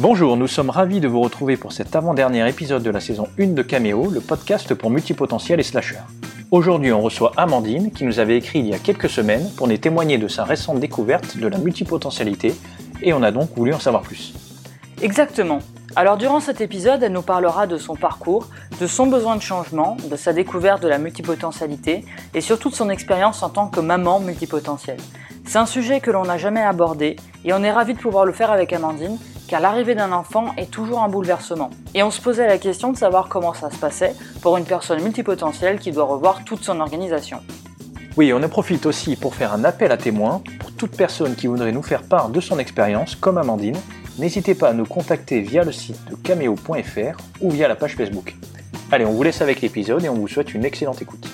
Bonjour, nous sommes ravis de vous retrouver pour cet avant-dernier épisode de la saison 1 de Caméo, le podcast pour multipotentiels et slashers. Aujourd'hui, on reçoit Amandine, qui nous avait écrit il y a quelques semaines pour nous témoigner de sa récente découverte de la multipotentialité, et on a donc voulu en savoir plus. Exactement. Alors durant cet épisode, elle nous parlera de son parcours, de son besoin de changement, de sa découverte de la multipotentialité et surtout de son expérience en tant que maman multipotentielle. C'est un sujet que l'on n'a jamais abordé et on est ravis de pouvoir le faire avec Amandine, car l'arrivée d'un enfant est toujours un bouleversement. Et on se posait la question de savoir comment ça se passait pour une personne multipotentielle qui doit revoir toute son organisation. Oui, on en profite aussi pour faire un appel à témoins pour toute personne qui voudrait nous faire part de son expérience, comme Amandine. N'hésitez pas à nous contacter via le site de cameo.fr ou via la page Facebook. Allez, on vous laisse avec l'épisode et on vous souhaite une excellente écoute.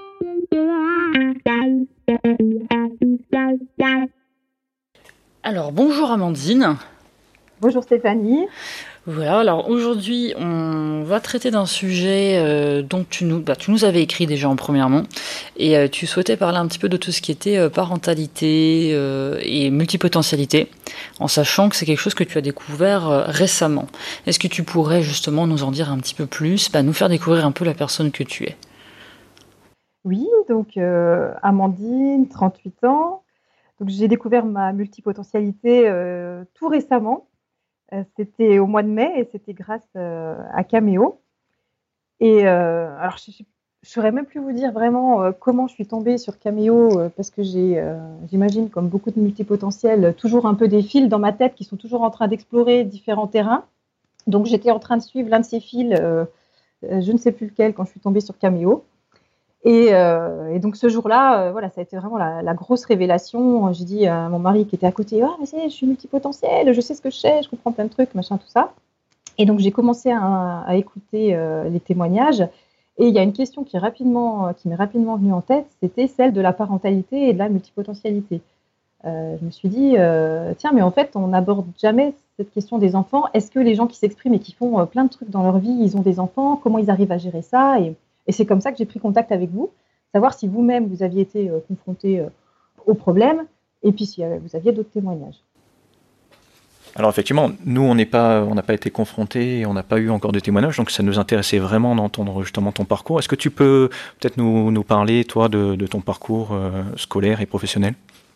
Alors bonjour Amandine. Bonjour Stéphanie. Voilà, alors aujourd'hui on va traiter d'un sujet dont tu nous avais écrit déjà en premièrement et tu souhaitais parler un petit peu de tout ce qui était parentalité et multipotentialité, en sachant que c'est quelque chose que tu as découvert récemment. Est-ce que tu pourrais justement nous en dire un petit peu plus, nous faire découvrir un peu la personne que tu es? Oui, donc Amandine, 38 ans. Donc j'ai découvert ma multipotentialité tout récemment. C'était au mois de mai et c'était grâce à Caméo. Et alors, je ne saurais même plus vous dire vraiment comment je suis tombée sur Caméo parce que j'imagine, comme beaucoup de multipotentiels, toujours un peu des fils dans ma tête qui sont toujours en train d'explorer différents terrains. Donc, j'étais en train de suivre l'un de ces fils, je ne sais plus lequel, quand je suis tombée sur Caméo. Et donc ce jour-là, voilà, ça a été vraiment la grosse révélation. J'ai dit à mon mari qui était à côté, ah mais je suis multipotentielle, je sais ce que je sais, je comprends plein de trucs, machin, tout ça. Et donc j'ai commencé à écouter les témoignages. Et il y a une question qui m'est rapidement venue en tête, c'était celle de la parentalité et de la multipotentialité. Je me suis dit, tiens, mais en fait, on n'aborde jamais cette question des enfants. Est-ce que les gens qui s'expriment et qui font plein de trucs dans leur vie, ils ont des enfants? Comment ils arrivent à gérer ça? Et c'est comme ça que j'ai pris contact avec vous, savoir si vous-même, vous aviez été confronté au problème, et puis si vous aviez d'autres témoignages. Alors effectivement, nous on n'a pas été confrontés et on n'a pas eu encore de témoignages, donc ça nous intéressait vraiment d'entendre justement ton parcours. Est-ce que tu peux peut-être nous parler, toi, de ton parcours scolaire et professionnel?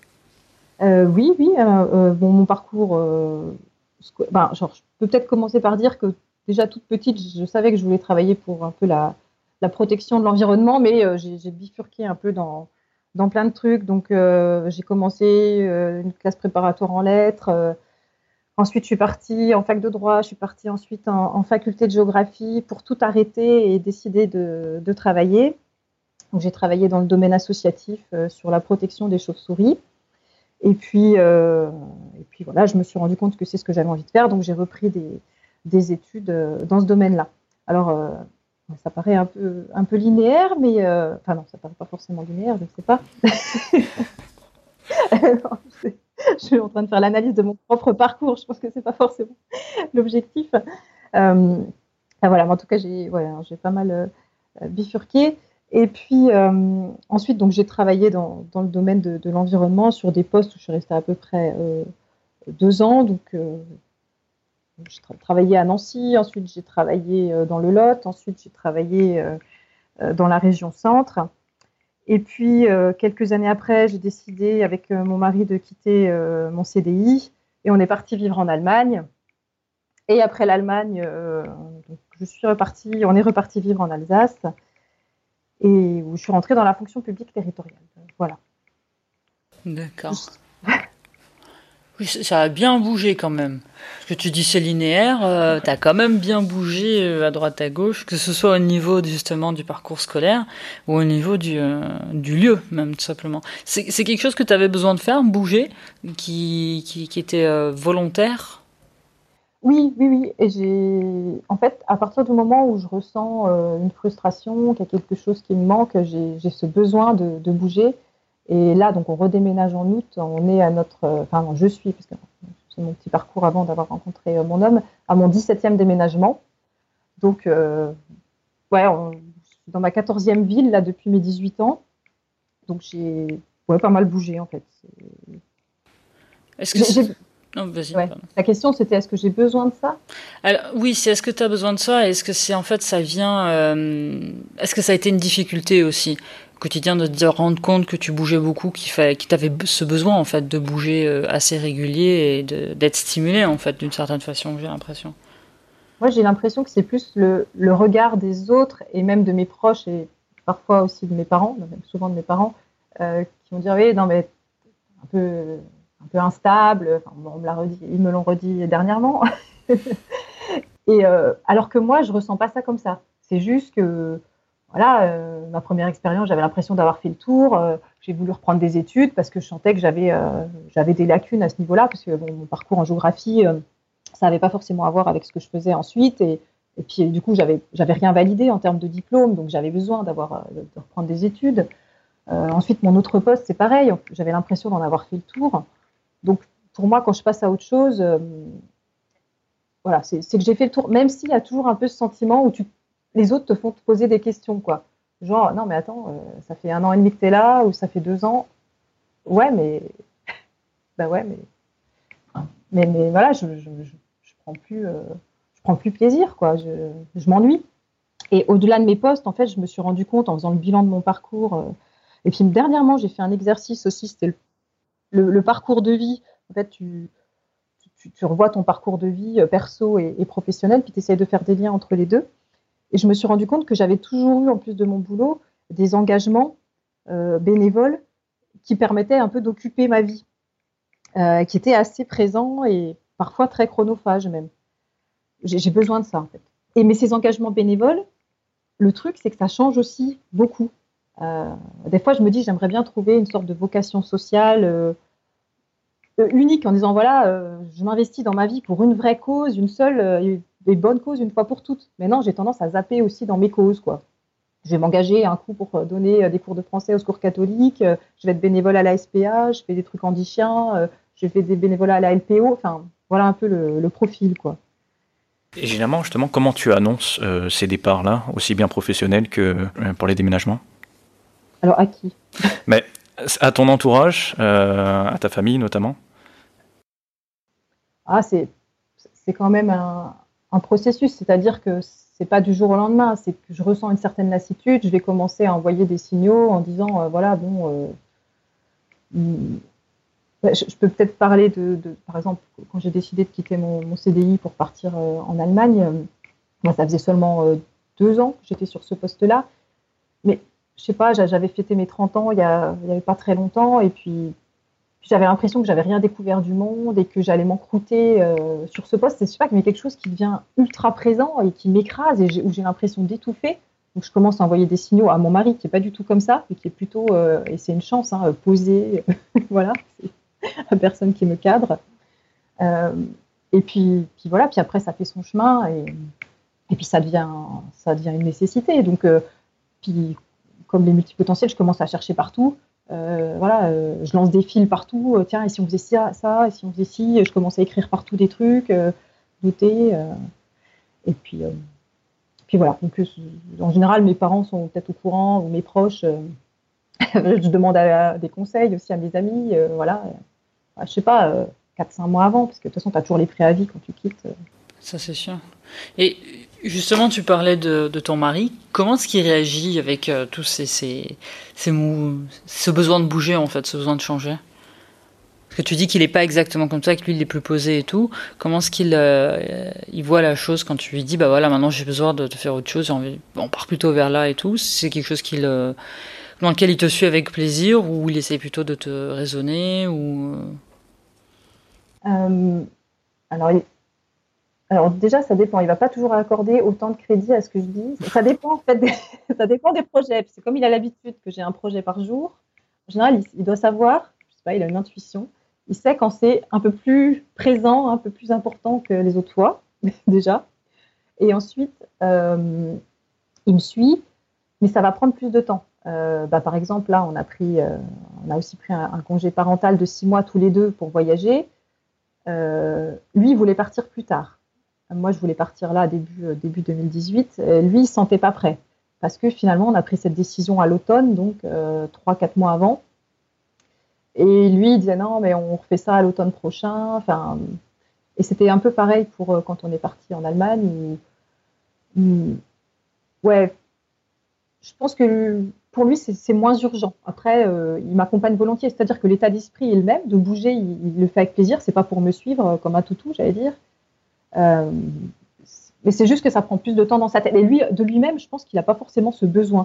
Oui. Mon parcours, je peux peut-être commencer par dire que déjà toute petite, je savais que je voulais travailler pour un peu la protection de l'environnement, mais j'ai bifurqué un peu dans plein de trucs. Donc, j'ai commencé une classe préparatoire en lettres. Ensuite, je suis partie en fac de droit. Je suis partie ensuite en faculté de géographie pour tout arrêter et décider de travailler. Donc, j'ai travaillé dans le domaine associatif sur la protection des chauves-souris. Et puis voilà, je me suis rendu compte que c'est ce que j'avais envie de faire. Donc, j'ai repris des études dans ce domaine-là. Alors, ça paraît un peu linéaire, mais enfin non, ça paraît pas forcément linéaire, je ne sais pas. Non, je suis en train de faire l'analyse de mon propre parcours. Je pense que c'est pas forcément l'objectif. Voilà, mais en tout cas, j'ai pas mal bifurqué. Et puis ensuite, donc j'ai travaillé dans le domaine de l'environnement sur des postes où je suis restée à peu près 2 ans. Donc j'ai travaillé à Nancy, ensuite j'ai travaillé dans le Lot, ensuite j'ai travaillé dans la région centre. Et puis, quelques années après, j'ai décidé avec mon mari de quitter mon CDI et on est parti vivre en Allemagne. Et après l'Allemagne, on est reparti vivre en Alsace et où je suis rentrée dans la fonction publique territoriale. Voilà. D'accord. Oui, ça a bien bougé quand même. Parce que tu dis c'est linéaire, t'as quand même bien bougé à droite à gauche, que ce soit au niveau justement du parcours scolaire ou au niveau du lieu même tout simplement. C'est quelque chose que tu avais besoin de faire, bouger, qui était volontaire? Oui. Et en fait, à partir du moment où je ressens une frustration, qu'il y a quelque chose qui me manque, j'ai ce besoin de bouger. Et là, donc, on redéménage en août. On est à je suis, parce que c'est mon petit parcours avant d'avoir rencontré mon homme, à mon 17e déménagement. Donc, je suis dans ma 14e ville, là, depuis mes 18 ans. Donc, j'ai pas mal bougé, en fait. Est-ce que Non, vas-y. Ouais. La question, c'était est-ce que j'ai besoin de ça? Alors, oui, c'est est-ce que tu as besoin de ça? Est-ce que c'est en fait ça vient. Est-ce que ça a été une difficulté aussi au quotidien de te rendre compte que tu bougeais beaucoup, que tu avais ce besoin en fait de bouger assez régulier et d'être stimulé en fait d'une certaine façon, j'ai l'impression. Moi, j'ai l'impression que c'est plus le regard des autres et même de mes proches et parfois aussi de mes parents, même souvent de mes parents, qui vont dire oui, non mais un peu, un peu instable. Enfin, bon, ils me l'ont redit dernièrement. Et alors que moi, je ressens pas ça comme ça. C'est juste que voilà, ma première expérience, j'avais l'impression d'avoir fait le tour. J'ai voulu reprendre des études parce que je sentais que j'avais des lacunes à ce niveau-là, parce que bon, mon parcours en géographie, ça n'avait pas forcément à voir avec ce que je faisais ensuite. Et puis du coup, j'avais rien validé en termes de diplôme, donc j'avais besoin de reprendre des études. Ensuite, mon autre poste, c'est pareil. J'avais l'impression d'en avoir fait le tour. Donc pour moi, quand je passe à autre chose, voilà, c'est que j'ai fait le tour, même s'il y a toujours un peu ce sentiment où les autres te font te poser des questions, quoi. Genre, non, mais attends, ça fait 1 an et demi que tu es là, ou ça fait 2 ans. Ouais, mais. Bah ouais, mais voilà, je prends plus plaisir, quoi. Je m'ennuie. Et au-delà de mes postes, en fait, je me suis rendu compte en faisant le bilan de mon parcours. Et puis dernièrement, j'ai fait un exercice aussi, c'était le parcours de vie. En fait, tu revois ton parcours de vie perso et professionnel, puis tu essayes de faire des liens entre les deux. Et je me suis rendu compte que j'avais toujours eu, en plus de mon boulot, des engagements bénévoles qui permettaient un peu d'occuper ma vie, qui étaient assez présents et parfois très chronophages même. J'ai besoin de ça, en fait. Mais ces engagements bénévoles, le truc, c'est que ça change aussi beaucoup. Des fois, je me dis, j'aimerais bien trouver une sorte de vocation sociale unique en disant, voilà, je m'investis dans ma vie pour une vraie cause, une seule, des bonnes causes une fois pour toutes. Mais non, j'ai tendance à zapper aussi dans mes causes, quoi. Je vais m'engager un coup pour donner des cours de français au secours catholique, je vais être bénévole à la SPA, je fais des trucs handi-chiens, je fais des bénévolats à la LPO, enfin, voilà un peu le profil, quoi. Et généralement, justement, comment tu annonces ces départs-là, aussi bien professionnels que pour les déménagements? Alors, à qui? Mais à ton entourage, à ta famille notamment? Ah, c'est quand même un processus, c'est-à-dire que c'est pas du jour au lendemain, c'est que je ressens une certaine lassitude, je vais commencer à envoyer des signaux en disant, voilà, bon, je peux peut-être parler par exemple, quand j'ai décidé de quitter mon CDI pour partir en Allemagne, moi, ça faisait seulement 2 ans que j'étais sur ce poste-là, mais je sais pas, j'avais fêté mes 30 ans il y avait pas très longtemps, et puis j'avais l'impression que j'avais rien découvert du monde et que j'allais m'encrouter sur ce poste. C'est, je sais pas, mais quelque chose qui devient ultra présent et qui m'écrase et où j'ai l'impression d'étouffer. Donc je commence à envoyer des signaux à mon mari qui est pas du tout comme ça et qui est plutôt, et c'est une chance, hein, posé, voilà, c'est la personne qui me cadre. Et puis voilà, puis après ça fait son chemin et puis ça devient une nécessité. Donc puis comme les multipotentiels, je commence à chercher partout. Voilà, je lance des fils partout. Tiens, et si on faisait ça, et si on faisait ci, je commence à écrire partout des trucs, noter. Et puis voilà. Donc, en général, mes parents sont peut-être au courant, ou mes proches. Je demande des conseils aussi à mes amis. Voilà. Je sais pas, 4-5 mois avant, parce que de toute façon, tu as toujours les préavis quand tu quittes. Ça, c'est sûr. Et justement, tu parlais de ton mari. Comment est-ce qu'il réagit avec tous ce besoin de bouger, en fait, ce besoin de changer? Parce que tu dis qu'il n'est pas exactement comme ça, que lui, il est plus posé et tout. Comment est-ce qu'il il voit la chose quand tu lui dis, bah voilà, maintenant j'ai besoin de faire autre chose, on part plutôt vers là et tout? C'est quelque chose dans lequel il te suit avec plaisir, ou il essaie plutôt de te raisonner ou... Alors déjà, ça dépend. Il va pas toujours accorder autant de crédit à ce que je dis. Ça dépend en fait, ça dépend des projets. Parce que comme il a l'habitude que j'ai un projet par jour, en général, il doit savoir. Je sais pas, il a une intuition. Il sait quand c'est un peu plus présent, un peu plus important que les autres fois déjà. Et ensuite, il me suit, mais ça va prendre plus de temps. Par exemple, là, on a aussi pris un congé parental de 6 mois tous les deux pour voyager. Lui, il voulait partir plus tard. Moi, je voulais partir là début 2018. Lui, il ne se sentait pas prêt. Parce que finalement, on a pris cette décision à l'automne, donc 3-4 mois avant. Et lui, il disait non, mais on refait ça à l'automne prochain. Enfin, et c'était un peu pareil pour quand on est parti en Allemagne. Ouais, je pense que pour lui, c'est moins urgent. Après, il m'accompagne volontiers. C'est-à-dire que l'état d'esprit est le même. De bouger, il le fait avec plaisir. C'est pas pour me suivre comme un toutou, j'allais dire. Euh, mais c'est juste que ça prend plus de temps dans sa tête. Et lui, de lui-même, je pense qu'il n'a pas forcément ce besoin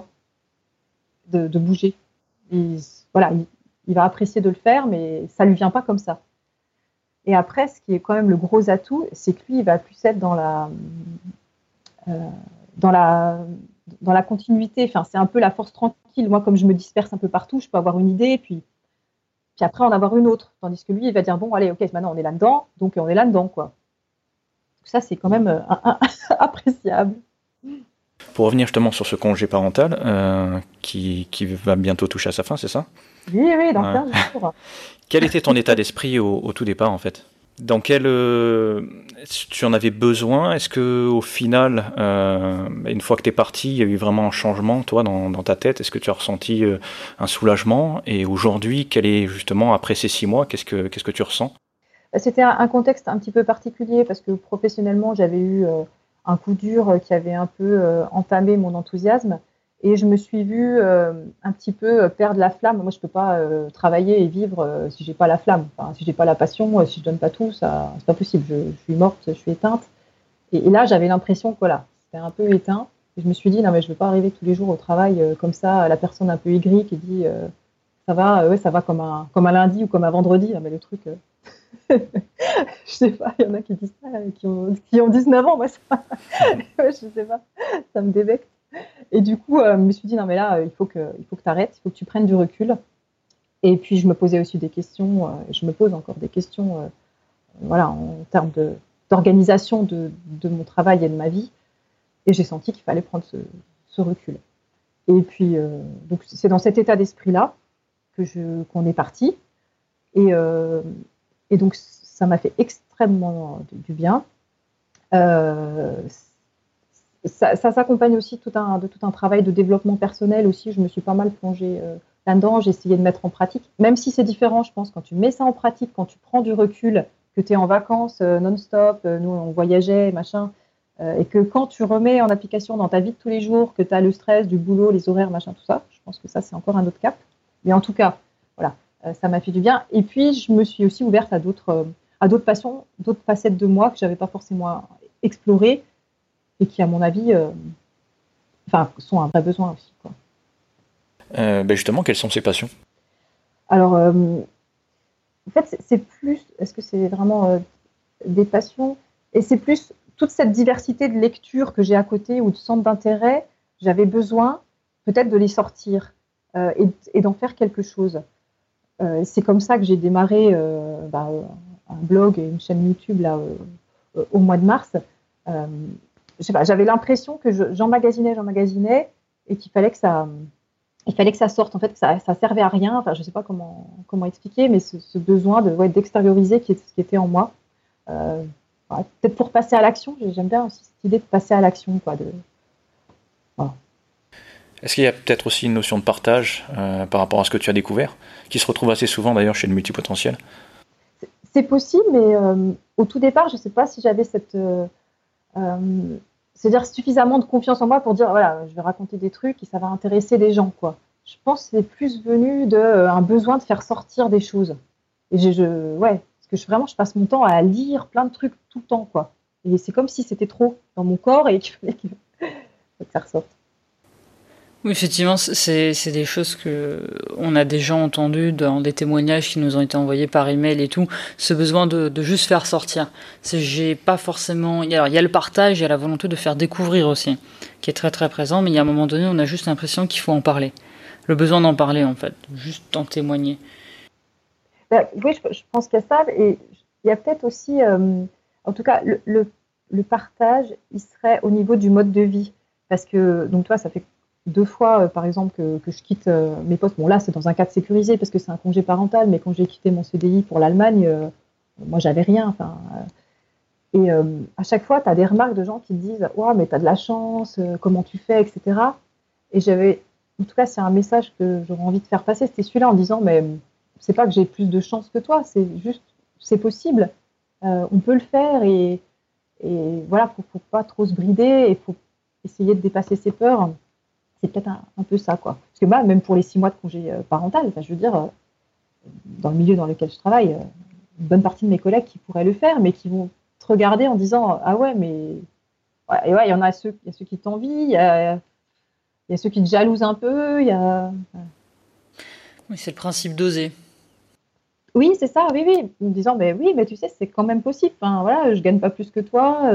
de bouger. Voilà, il va apprécier de le faire, mais ça lui vient pas comme ça. Et après, ce qui est quand même le gros atout, c'est que lui, il va plus être euh, dans la, dans la continuité. Enfin, c'est un peu la force tranquille. Moi, comme je me disperse un peu partout, je peux avoir une idée, puis après en avoir une autre. Tandis que lui, il va dire, bon, allez, ok, maintenant on est là-dedans, donc on est là-dedans, quoi. Ça, c'est quand même appréciable. Pour revenir justement sur ce congé parental qui va bientôt toucher à sa fin, c'est ça? Oui, dans 15 jours. Quel était ton état d'esprit au tout départ en fait? Dans quel tu en avais besoin? Est-ce que au final, une fois que tu es parti, il y a eu vraiment un changement toi dans ta tête? Est-ce que tu as ressenti un soulagement? Et aujourd'hui, quel est justement après ces 6 mois, qu'est-ce que tu ressens? C'était un contexte un petit peu particulier parce que professionnellement, j'avais eu un coup dur qui avait un peu entamé mon enthousiasme et je me suis vue un petit peu perdre la flamme. Moi, je peux pas travailler et vivre si j'ai pas la flamme. Enfin, si j'ai pas la passion, si je donne pas tout, ça, c'est pas possible. Je suis morte, je suis éteinte. Et là, j'avais l'impression que voilà, c'était un peu éteint. Et je me suis dit non mais je veux pas arriver tous les jours au travail comme ça, la personne un peu aigrie qui dit ça va, ouais, ça va comme un lundi ou comme un vendredi. Ah, mais le truc. Je sais pas, il y en a qui disent ça, qui ont 19 ans, moi, ça, ouais, je sais pas, ça me débecte. Et du coup, je me suis dit, non, mais là, il faut que tu arrêtes, il faut que tu prennes du recul. Et puis, je me posais aussi des questions, je me pose encore des questions, voilà, en termes d'organisation de mon travail et de ma vie. Et j'ai senti qu'il fallait prendre ce recul. Et puis, donc, c'est dans cet état d'esprit-là qu'on est parti. Et donc, ça m'a fait extrêmement du bien. Ça s'accompagne aussi de tout un travail de développement personnel aussi. Je me suis pas mal plongée là-dedans. J'ai essayé de mettre en pratique. Même si c'est différent, je pense, quand tu mets ça en pratique, quand tu prends du recul, que tu es en vacances non-stop, nous on voyageait, machin, et que quand tu remets en application dans ta vie de tous les jours, que tu as le stress du boulot, les horaires, machin, tout ça, je pense que ça, c'est encore un autre cap. Mais en tout cas, voilà, ça m'a fait du bien. Et puis, je me suis aussi ouverte à d'autres passions, d'autres facettes de moi que je n'avais pas forcément explorées et qui, à mon avis, sont un vrai besoin aussi, quoi. Justement, quelles sont ces passions? Alors, en fait, c'est plus, est-ce que c'est vraiment des passions? Et c'est plus toute cette diversité de lectures que j'ai à côté ou de centres d'intérêt, j'avais besoin peut-être de les sortir et d'en faire quelque chose. C'est comme ça que j'ai démarré un blog et une chaîne YouTube là, au mois de mars. Je sais pas, j'avais l'impression que j'emmagasinais et qu'il fallait que ça sorte, en fait, que ça servait à rien. Enfin, je sais pas comment expliquer, mais ce besoin d'extérioriser qui était en moi. Peut-être pour passer à l'action, j'aime bien aussi cette idée de passer à l'action, quoi. Voilà. Est-ce qu'il y a peut-être aussi une notion de partage par rapport à ce que tu as découvert, qui se retrouve assez souvent d'ailleurs chez le multipotentiel? C'est possible, mais au tout départ, je ne sais pas si j'avais c'est-à-dire suffisamment de confiance en moi pour dire voilà, je vais raconter des trucs et ça va intéresser des gens, quoi. Je pense que c'est plus venu d'un besoin de faire sortir des choses. Et ouais, parce que vraiment, je passe mon temps à lire plein de trucs tout le temps, quoi. Et c'est comme si c'était trop dans mon corps et qu'il fallait que ça ressorte. Oui, effectivement, c'est des choses que on a déjà entendues dans des témoignages qui nous ont été envoyés par email et tout. Ce besoin de juste faire sortir. J'ai pas forcément. Il y a le partage, il y a la volonté de faire découvrir aussi, qui est très très présent. Mais il y a un moment donné, on a juste l'impression qu'il faut en parler. Le besoin d'en parler, en fait, juste en témoigner. Oui, je pense qu'il y a ça. Et il y a peut-être aussi, en tout cas, le partage, il serait au niveau du mode de vie. Parce que, donc toi, ça fait 2 fois, par exemple, que je quitte mes postes. Bon, là, c'est dans un cadre sécurisé parce que c'est un congé parental, mais quand j'ai quitté mon CDI pour l'Allemagne, moi, j'avais rien. Et à chaque fois, tu as des remarques de gens qui te disent « Ouais, mais tu as de la chance, comment tu fais, etc. » Et en tout cas, c'est un message que j'aurais envie de faire passer, c'était celui-là en disant « Mais c'est pas que j'ai plus de chance que toi, c'est juste, c'est possible. On peut le faire et voilà, faut pas trop se brider et faut essayer de dépasser ses peurs. C'est peut-être un peu ça, quoi. Parce que moi, même pour les 6 mois de congé parental, je veux dire, dans le milieu dans lequel je travaille, une bonne partie de mes collègues qui pourraient le faire, mais qui vont te regarder en disant ah ouais, mais ouais, et ouais, il y a ceux qui t'envient, il y a ceux qui te jalousent un peu, il y a. Oui, c'est le principe d'oser. Oui, c'est ça, oui, oui. En me disant, mais oui, mais tu sais, c'est quand même possible. Enfin, voilà, je gagne pas plus que toi.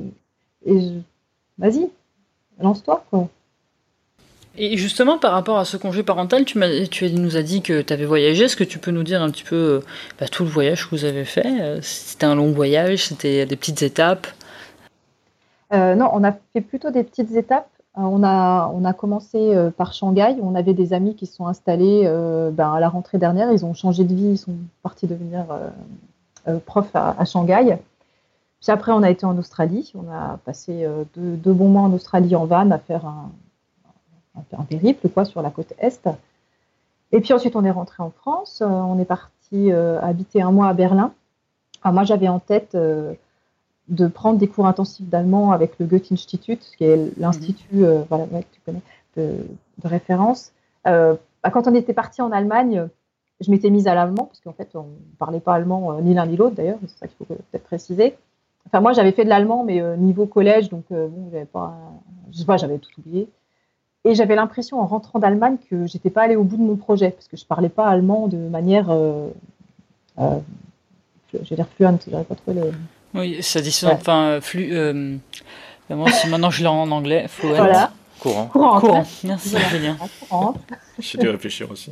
Vas-y, lance-toi, quoi. Et justement, par rapport à ce congé parental, tu nous as dit que tu avais voyagé. Est-ce que tu peux nous dire un petit peu tout le voyage que vous avez fait? C'était un long voyage, c'était des petites étapes? Non, on a fait plutôt des petites étapes. On a commencé par Shanghai. On avait des amis qui se sont installés à la rentrée dernière. Ils ont changé de vie, ils sont partis devenir profs à Shanghai. Puis après, on a été en Australie. On a passé 2 bons mois en Australie en van à faire un périple quoi, sur la côte Est. Et puis ensuite, on est rentré en France. On est parti habiter 1 mois à Berlin. Alors moi, j'avais en tête de prendre des cours intensifs d'allemand avec le Goethe-Institut, qui est l'institut voilà, que tu connais, de référence. Quand on était parti en Allemagne, je m'étais mise à l'allemand, parce qu'en fait, on ne parlait pas allemand ni l'un ni l'autre, d'ailleurs, c'est ça qu'il faut peut-être préciser. Enfin, moi, j'avais fait de l'allemand, mais niveau collège, donc bon, je sais pas, j'avais tout oublié. Et j'avais l'impression, en rentrant d'Allemagne, que je n'étais pas allée au bout de mon projet, parce que je ne parlais pas allemand de manière, je vais dire fluente, je n'aurais pas trouvé le... Oui, ça dit ça, enfin, moi, maintenant je l'ai en anglais, fluent. Voilà. Courant. Merci, voilà. Julien. J'ai dû réfléchir aussi.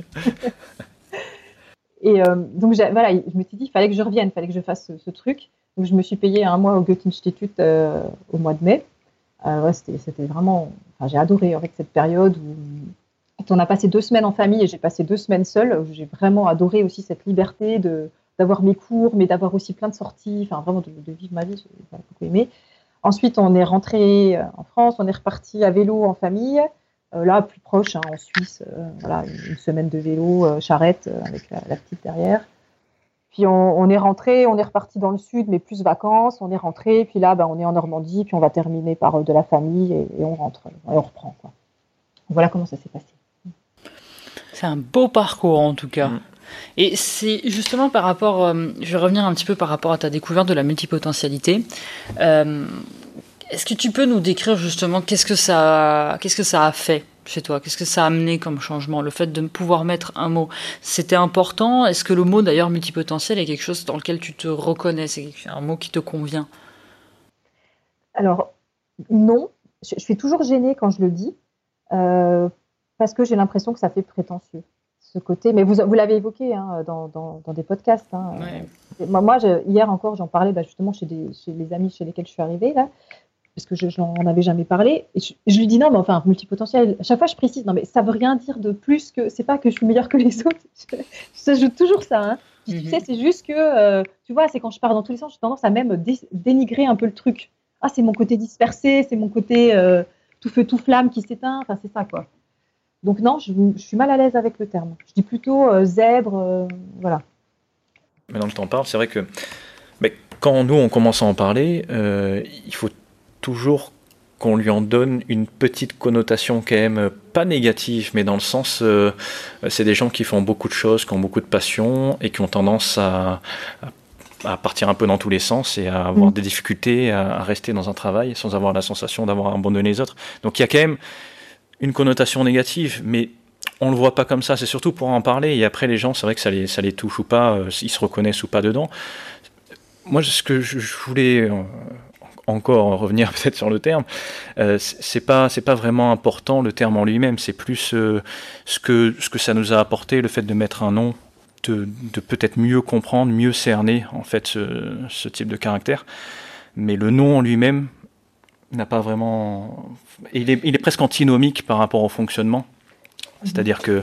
Et donc, voilà, je me suis dit, il fallait que je revienne, il fallait que je fasse ce truc. Donc, je me suis payé 1 mois au Goethe-Institut au mois de mai. Ouais, c'était vraiment... Enfin, j'ai adoré avec cette période où on a passé 2 semaines en famille et j'ai passé 2 semaines seule. Où j'ai vraiment adoré aussi cette liberté d'avoir mes cours, mais d'avoir aussi plein de sorties, enfin vraiment de vivre ma vie, j'ai beaucoup aimé. Ensuite, on est rentré en France, on est reparti à vélo en famille, là plus proche, en Suisse, voilà, 1 semaine de vélo, charrette, avec la petite derrière. Puis on est rentré, on est reparti dans le sud, mais plus vacances, on est rentré, puis là, on est en Normandie, puis on va terminer par de la famille et on rentre, et on reprend, quoi. Voilà comment ça s'est passé. C'est un beau parcours en tout cas. Et c'est justement par rapport, je vais revenir un petit peu par rapport à ta découverte de la multipotentialité. Est-ce que tu peux nous décrire justement qu'est-ce que ça a fait chez toi? Qu'est-ce que ça a amené comme changement? Le fait de pouvoir mettre un mot, c'était important? Est-ce que le mot d'ailleurs multipotentiel est quelque chose dans lequel tu te reconnais? C'est un mot qui te convient? Alors, non. Je suis toujours gênée quand je le dis. Parce que j'ai l'impression que ça fait prétentieux, ce côté. Mais vous l'avez évoqué dans des podcasts. Ouais. Moi hier encore, j'en parlais justement chez les amis chez lesquels je suis arrivée, là, parce que je n'en avais jamais parlé. Et je lui dis non, mais enfin, multipotentiel, à chaque fois je précise, non, mais ça ne veut rien dire de plus que, c'est pas que je suis meilleure que les autres. J'ajoute toujours ça. Hein. Tu sais, c'est juste que, tu vois, c'est quand je pars dans tous les sens, j'ai tendance à même dénigrer un peu le truc. Ah, c'est mon côté dispersé, c'est mon côté tout feu, tout flamme qui s'éteint, enfin, c'est ça, quoi. Donc non, je suis mal à l'aise avec le terme. Je dis plutôt zèbre, voilà. Maintenant que tu en parles, c'est vrai que quand nous, on commence à en parler, il faut toujours qu'on lui en donne une petite connotation quand même, pas négative, mais dans le sens, c'est des gens qui font beaucoup de choses, qui ont beaucoup de passion et qui ont tendance à partir un peu dans tous les sens et à avoir des difficultés à rester dans un travail sans avoir la sensation d'avoir abandonné les autres. Donc il y a quand même une connotation négative, mais on le voit pas comme ça, c'est surtout pour en parler, et après les gens, c'est vrai que ça les touche ou pas, ils se reconnaissent ou pas dedans. Moi, ce que je voulais encore revenir peut-être sur le terme, c'est pas vraiment important le terme en lui-même, c'est plus ce que ça nous a apporté, le fait de mettre un nom, de peut-être mieux comprendre, mieux cerner en fait ce type de caractère, mais le nom en lui-même n'a pas vraiment... Il est presque antinomique par rapport au fonctionnement. C'est-à-dire que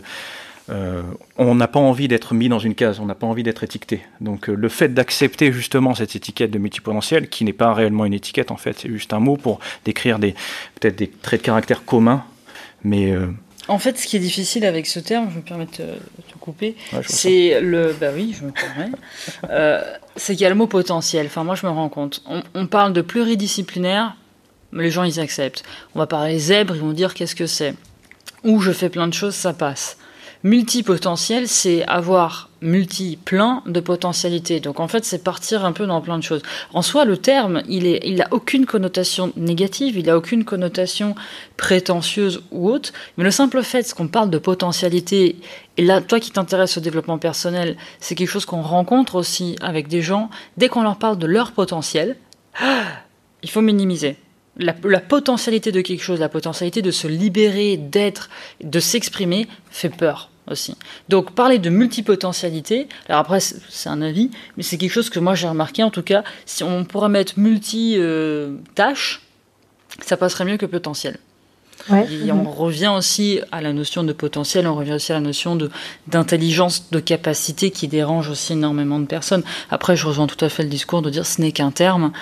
on n'a pas envie d'être mis dans une case, on n'a pas envie d'être étiqueté. Donc le fait d'accepter justement cette étiquette de multipotentiel, qui n'est pas réellement une étiquette en fait, c'est juste un mot pour décrire peut-être des traits de caractère communs, mais En fait, ce qui est difficile avec ce terme, je me permets de te couper, Ouais, c'est le... Bah oui, je me permets. C'est qu'il y a le mot potentiel. Enfin, moi, je me rends compte. On parle de pluridisciplinaire, mais les gens, ils acceptent. On va parler zèbre, ils vont dire qu'est-ce que c'est. Ou je fais plein de choses, ça passe. Multipotentiel, c'est avoir plein de potentialités. Donc en fait, c'est partir un peu dans plein de choses. En soi, le terme, il a aucune connotation négative, il a aucune connotation prétentieuse ou autre. Mais le simple fait qu'on parle de potentialité, et là, toi qui t'intéresses au développement personnel, c'est quelque chose qu'on rencontre aussi avec des gens. Dès qu'on leur parle de leur potentiel, il faut minimiser. La potentialité de quelque chose, la potentialité de se libérer, d'être, de s'exprimer, fait peur aussi. Donc parler de multipotentialité, alors après c'est un avis, mais c'est quelque chose que moi j'ai remarqué en tout cas, si on pourrait mettre multi-tâches, ça passerait mieux que potentiel. Ouais. Et on revient aussi à la notion de potentiel, on revient aussi à la notion d'intelligence, de capacité qui dérange aussi énormément de personnes. Après, je rejoins tout à fait le discours de dire ce n'est qu'un terme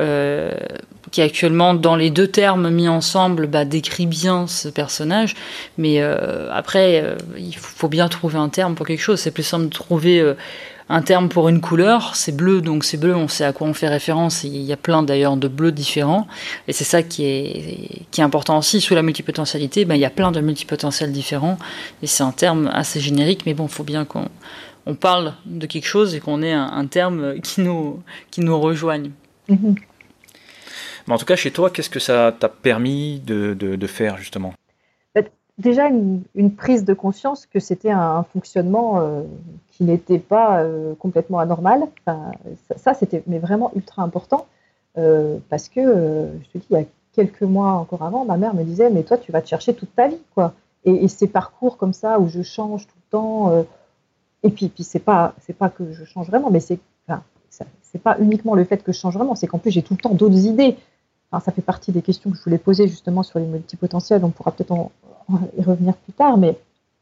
qui actuellement, dans les deux termes mis ensemble, décrit bien ce personnage. Mais après, il faut bien trouver un terme pour quelque chose. C'est plus simple de trouver un terme pour une couleur, c'est bleu, donc c'est bleu, on sait à quoi on fait référence, il y a plein d'ailleurs de bleus différents, et c'est ça qui est important aussi. Sous la multipotentialité, il y a plein de multipotentiels différents, et c'est un terme assez générique, mais bon, il faut bien qu'on parle de quelque chose et qu'on ait un terme qui nous rejoigne. Mhm. Mais en tout cas, chez toi, qu'est-ce que ça t'a permis de faire, justement ? Déjà, une prise de conscience que c'était un fonctionnement qui n'était pas complètement anormal. Enfin, ça, c'était mais vraiment ultra important parce que, je te dis, il y a quelques mois encore avant, ma mère me disait « mais toi, tu vas te chercher toute ta vie, quoi ». Et ces parcours comme ça, où je change tout le temps, et puis c'est pas que je change vraiment, mais c'est pas uniquement le fait que je change vraiment, c'est qu'en plus, j'ai tout le temps d'autres idées. Enfin, ça fait partie des questions que je voulais poser justement sur les multipotentiels, on pourra peut-être y revenir plus tard, mais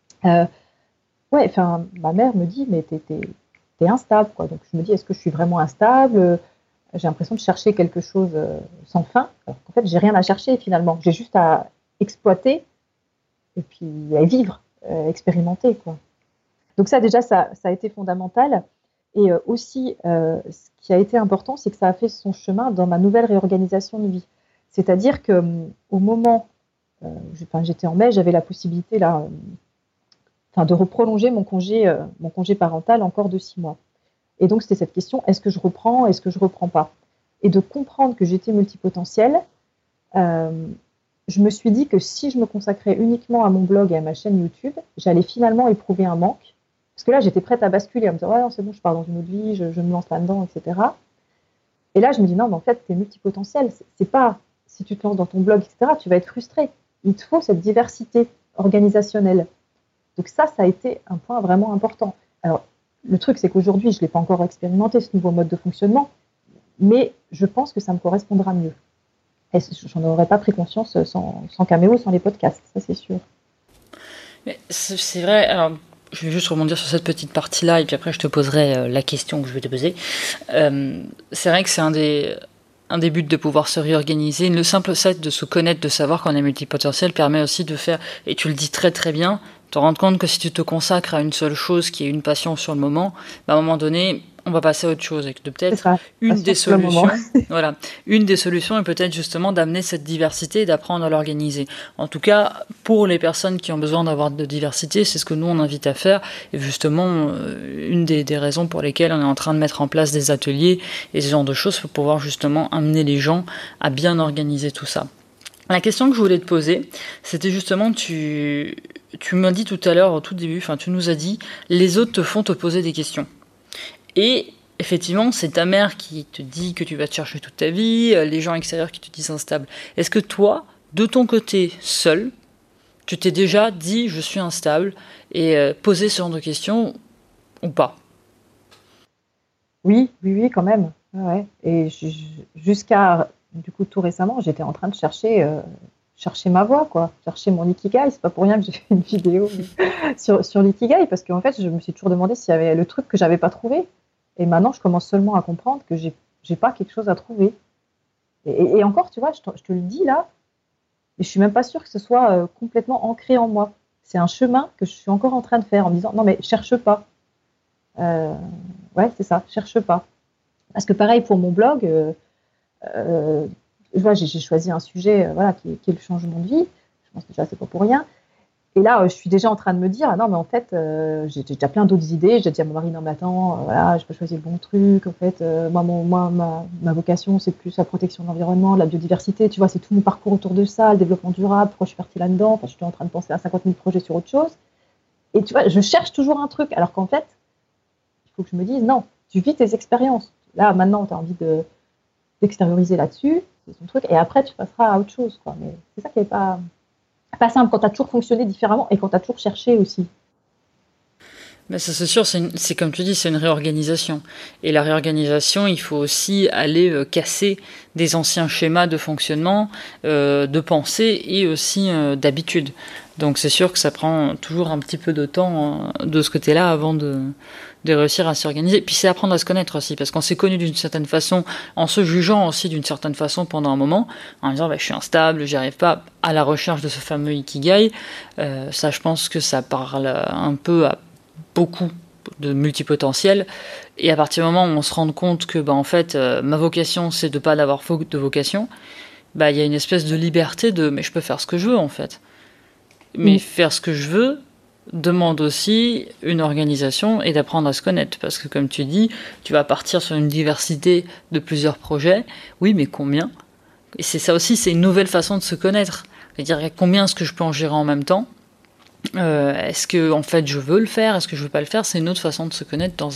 ouais, enfin, ma mère me dit, mais t'es instable, quoi. Donc je me dis, est-ce que je suis vraiment instable ? J'ai l'impression de chercher quelque chose sans fin. Alors qu'en fait, j'ai rien à chercher finalement. J'ai juste à exploiter et puis à vivre, expérimenter, quoi. Donc ça, déjà, ça a été fondamental. Et aussi, ce qui a été important, c'est que ça a fait son chemin dans ma nouvelle réorganisation de vie. C'est-à-dire que au moment j'étais en mai, j'avais la possibilité là, de prolonger mon congé parental encore de 6 mois. Et donc c'était cette question, est-ce que je reprends, est-ce que je reprends pas ? Et de comprendre que j'étais multipotentielle, je me suis dit que si je me consacrais uniquement à mon blog et à ma chaîne YouTube, j'allais finalement éprouver un manque. Parce que là, j'étais prête à basculer, à me dire, ouais, non, c'est bon, je pars dans une autre vie, je me lance là-dedans, etc. Et là, je me dis, non, mais en fait, t'es multipotentiel. C'est pas, si tu te lances dans ton blog, etc., tu vas être frustré. Il te faut cette diversité organisationnelle. Donc ça a été un point vraiment important. Alors, le truc, c'est qu'aujourd'hui, je ne l'ai pas encore expérimenté, ce nouveau mode de fonctionnement, mais je pense que ça me correspondra mieux. Et j'en aurais pas pris conscience sans Caméo, sans les podcasts, ça c'est sûr. Mais c'est vrai, alors je vais juste rebondir sur cette petite partie-là, et puis après je te poserai la question que je vais te poser. C'est vrai que c'est un des buts de pouvoir se réorganiser. Le simple fait de se connaître, de savoir qu'on est multipotentiel, permet aussi de faire, et tu le dis très très bien, te rendre compte que si tu te consacres à une seule chose qui est une passion sur le moment, à un moment donné, on va passer à autre chose. Et que peut-être une des solutions, voilà, une des solutions est peut-être justement d'amener cette diversité et d'apprendre à l'organiser. En tout cas, pour les personnes qui ont besoin d'avoir de diversité, c'est ce que nous on invite à faire. Et justement, une des raisons pour lesquelles on est en train de mettre en place des ateliers et ce genre de choses pour pouvoir justement amener les gens à bien organiser tout ça. La question que je voulais te poser, c'était justement, tu m'as dit tout à l'heure, au tout début, tu nous as dit, les autres te font te poser des questions. Et effectivement, c'est ta mère qui te dit que tu vas te chercher toute ta vie, les gens extérieurs qui te disent instable. Est-ce que toi, de ton côté, seul, tu t'es déjà dit, je suis instable, et posé ce genre de questions ou pas ? Oui, quand même. Ouais. Et jusqu'à... Du coup, tout récemment, j'étais en train de chercher ma voie, quoi. Chercher mon ikigai. C'est pas pour rien que j'ai fait une vidéo sur l'ikigai, parce qu'en fait, je me suis toujours demandé s'il y avait le truc que j'avais pas trouvé. Et maintenant, je commence seulement à comprendre que j'ai pas quelque chose à trouver. Et encore, tu vois, je te le dis là, et je suis même pas sûre que ce soit complètement ancré en moi. c'est un chemin que je suis encore en train de faire en me disant non mais cherche pas. Ouais, c'est ça, cherche pas. Parce que pareil pour mon blog, j'ai choisi un sujet qui est le changement de vie. Je pense déjà c'est pas pour rien. Et là, je suis déjà en train de me dire, ah non, mais en fait, j'ai déjà plein d'autres idées. J'ai dit à mon mari, non, mais attends, je peux choisir le bon truc. En fait, ma vocation, c'est plus la protection de l'environnement, la biodiversité. Tu vois, c'est tout mon parcours autour de ça, le développement durable. Pourquoi je suis partie là-dedans? Enfin, je suis en train de penser à 50 000 projets sur autre chose. Et tu vois, je cherche toujours un truc. Alors qu'en fait, il faut que je me dise, non, tu vis tes expériences. Là, maintenant, tu as envie d'extérioriser là-dessus. C'est ton truc. Et après, tu passeras à autre chose, quoi. Mais c'est ça qui n'est pas simple quand tu as toujours fonctionné différemment et quand tu as toujours cherché aussi. Mais ça c'est sûr, c'est comme tu dis, c'est une réorganisation. Et la réorganisation, il faut aussi aller casser des anciens schémas de fonctionnement, de pensée et aussi d'habitude. Donc c'est sûr que ça prend toujours un petit peu de temps de ce côté-là avant de réussir à s'organiser. Puis c'est apprendre à se connaître aussi, parce qu'on s'est connu d'une certaine façon, en se jugeant aussi d'une certaine façon pendant un moment, en disant je suis instable, j'y arrive pas, à la recherche de ce fameux ikigai. Ça, je pense que ça parle un peu à beaucoup de multipotentiels, et à partir du moment où on se rend compte que en fait ma vocation c'est de pas d'avoir faute de vocation, il y a une espèce de liberté mais je peux faire ce que je veux en fait. Mais faire ce que je veux demande aussi une organisation et d'apprendre à se connaître, parce que comme tu dis, tu vas partir sur une diversité de plusieurs projets, oui mais combien? Et c'est ça aussi, c'est une nouvelle façon de se connaître, c'est-à-dire combien est-ce que je peux en gérer en même temps. Est-ce que en fait je veux le faire, est-ce que je veux pas le faire? C'est une autre façon de se connaître dans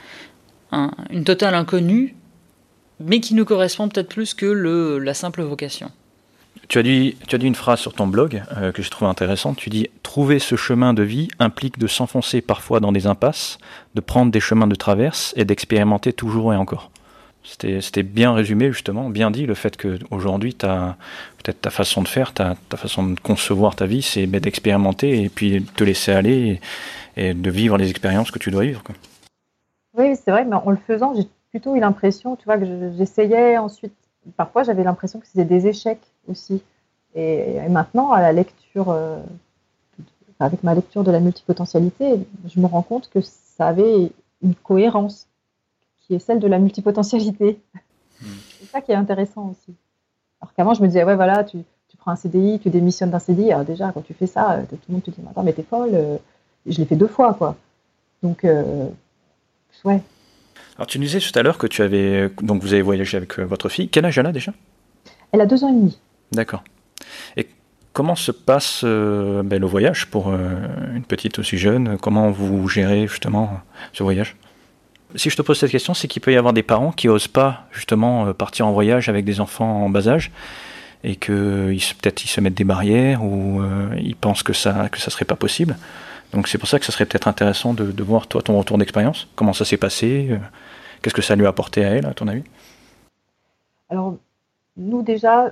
une totale inconnue, mais qui nous correspond peut-être plus que la simple vocation. Tu as dit une phrase sur ton blog que j'ai trouvé intéressante. Tu dis « Trouver ce chemin de vie implique de s'enfoncer parfois dans des impasses, de prendre des chemins de traverse et d'expérimenter toujours et encore. » C'était bien résumé, justement, bien dit, le fait qu'aujourd'hui, peut-être ta façon de faire, ta façon de concevoir ta vie, c'est d'expérimenter et puis de te laisser aller et de vivre les expériences que tu dois vivre, quoi. Oui, c'est vrai, mais en le faisant, j'ai plutôt eu l'impression, tu vois, que j'essayais ensuite. Parfois, j'avais l'impression que c'était des échecs aussi. Et maintenant, à la lecture, avec ma lecture de la multipotentialité, je me rends compte que ça avait une cohérence qui est celle de la multipotentialité. C'est ça qui est intéressant aussi. Alors qu'avant, je me disais, ouais, voilà, tu prends un CDI, tu démissionnes d'un CDI. Alors déjà, quand tu fais ça, tout le monde te dit, attends, mais t'es folle. Je l'ai fait 2 fois, quoi. Donc, ouais. Alors, tu nous disais tout à l'heure que donc vous avez voyagé avec votre fille. Quel âge elle a déjà? Elle a 2 ans et demi. D'accord. Et comment se passe le voyage pour une petite aussi jeune? Comment vous gérez justement ce voyage? Si je te pose cette question, c'est qu'il peut y avoir des parents qui n'osent pas justement partir en voyage avec des enfants en bas âge et que peut-être ils se mettent des barrières ou ils pensent que ça serait pas possible. Donc c'est pour ça que ça serait peut-être intéressant de voir toi ton retour d'expérience. Comment ça s'est passé? Qu'est-ce que ça lui a apporté à elle, à ton avis? Alors, nous déjà,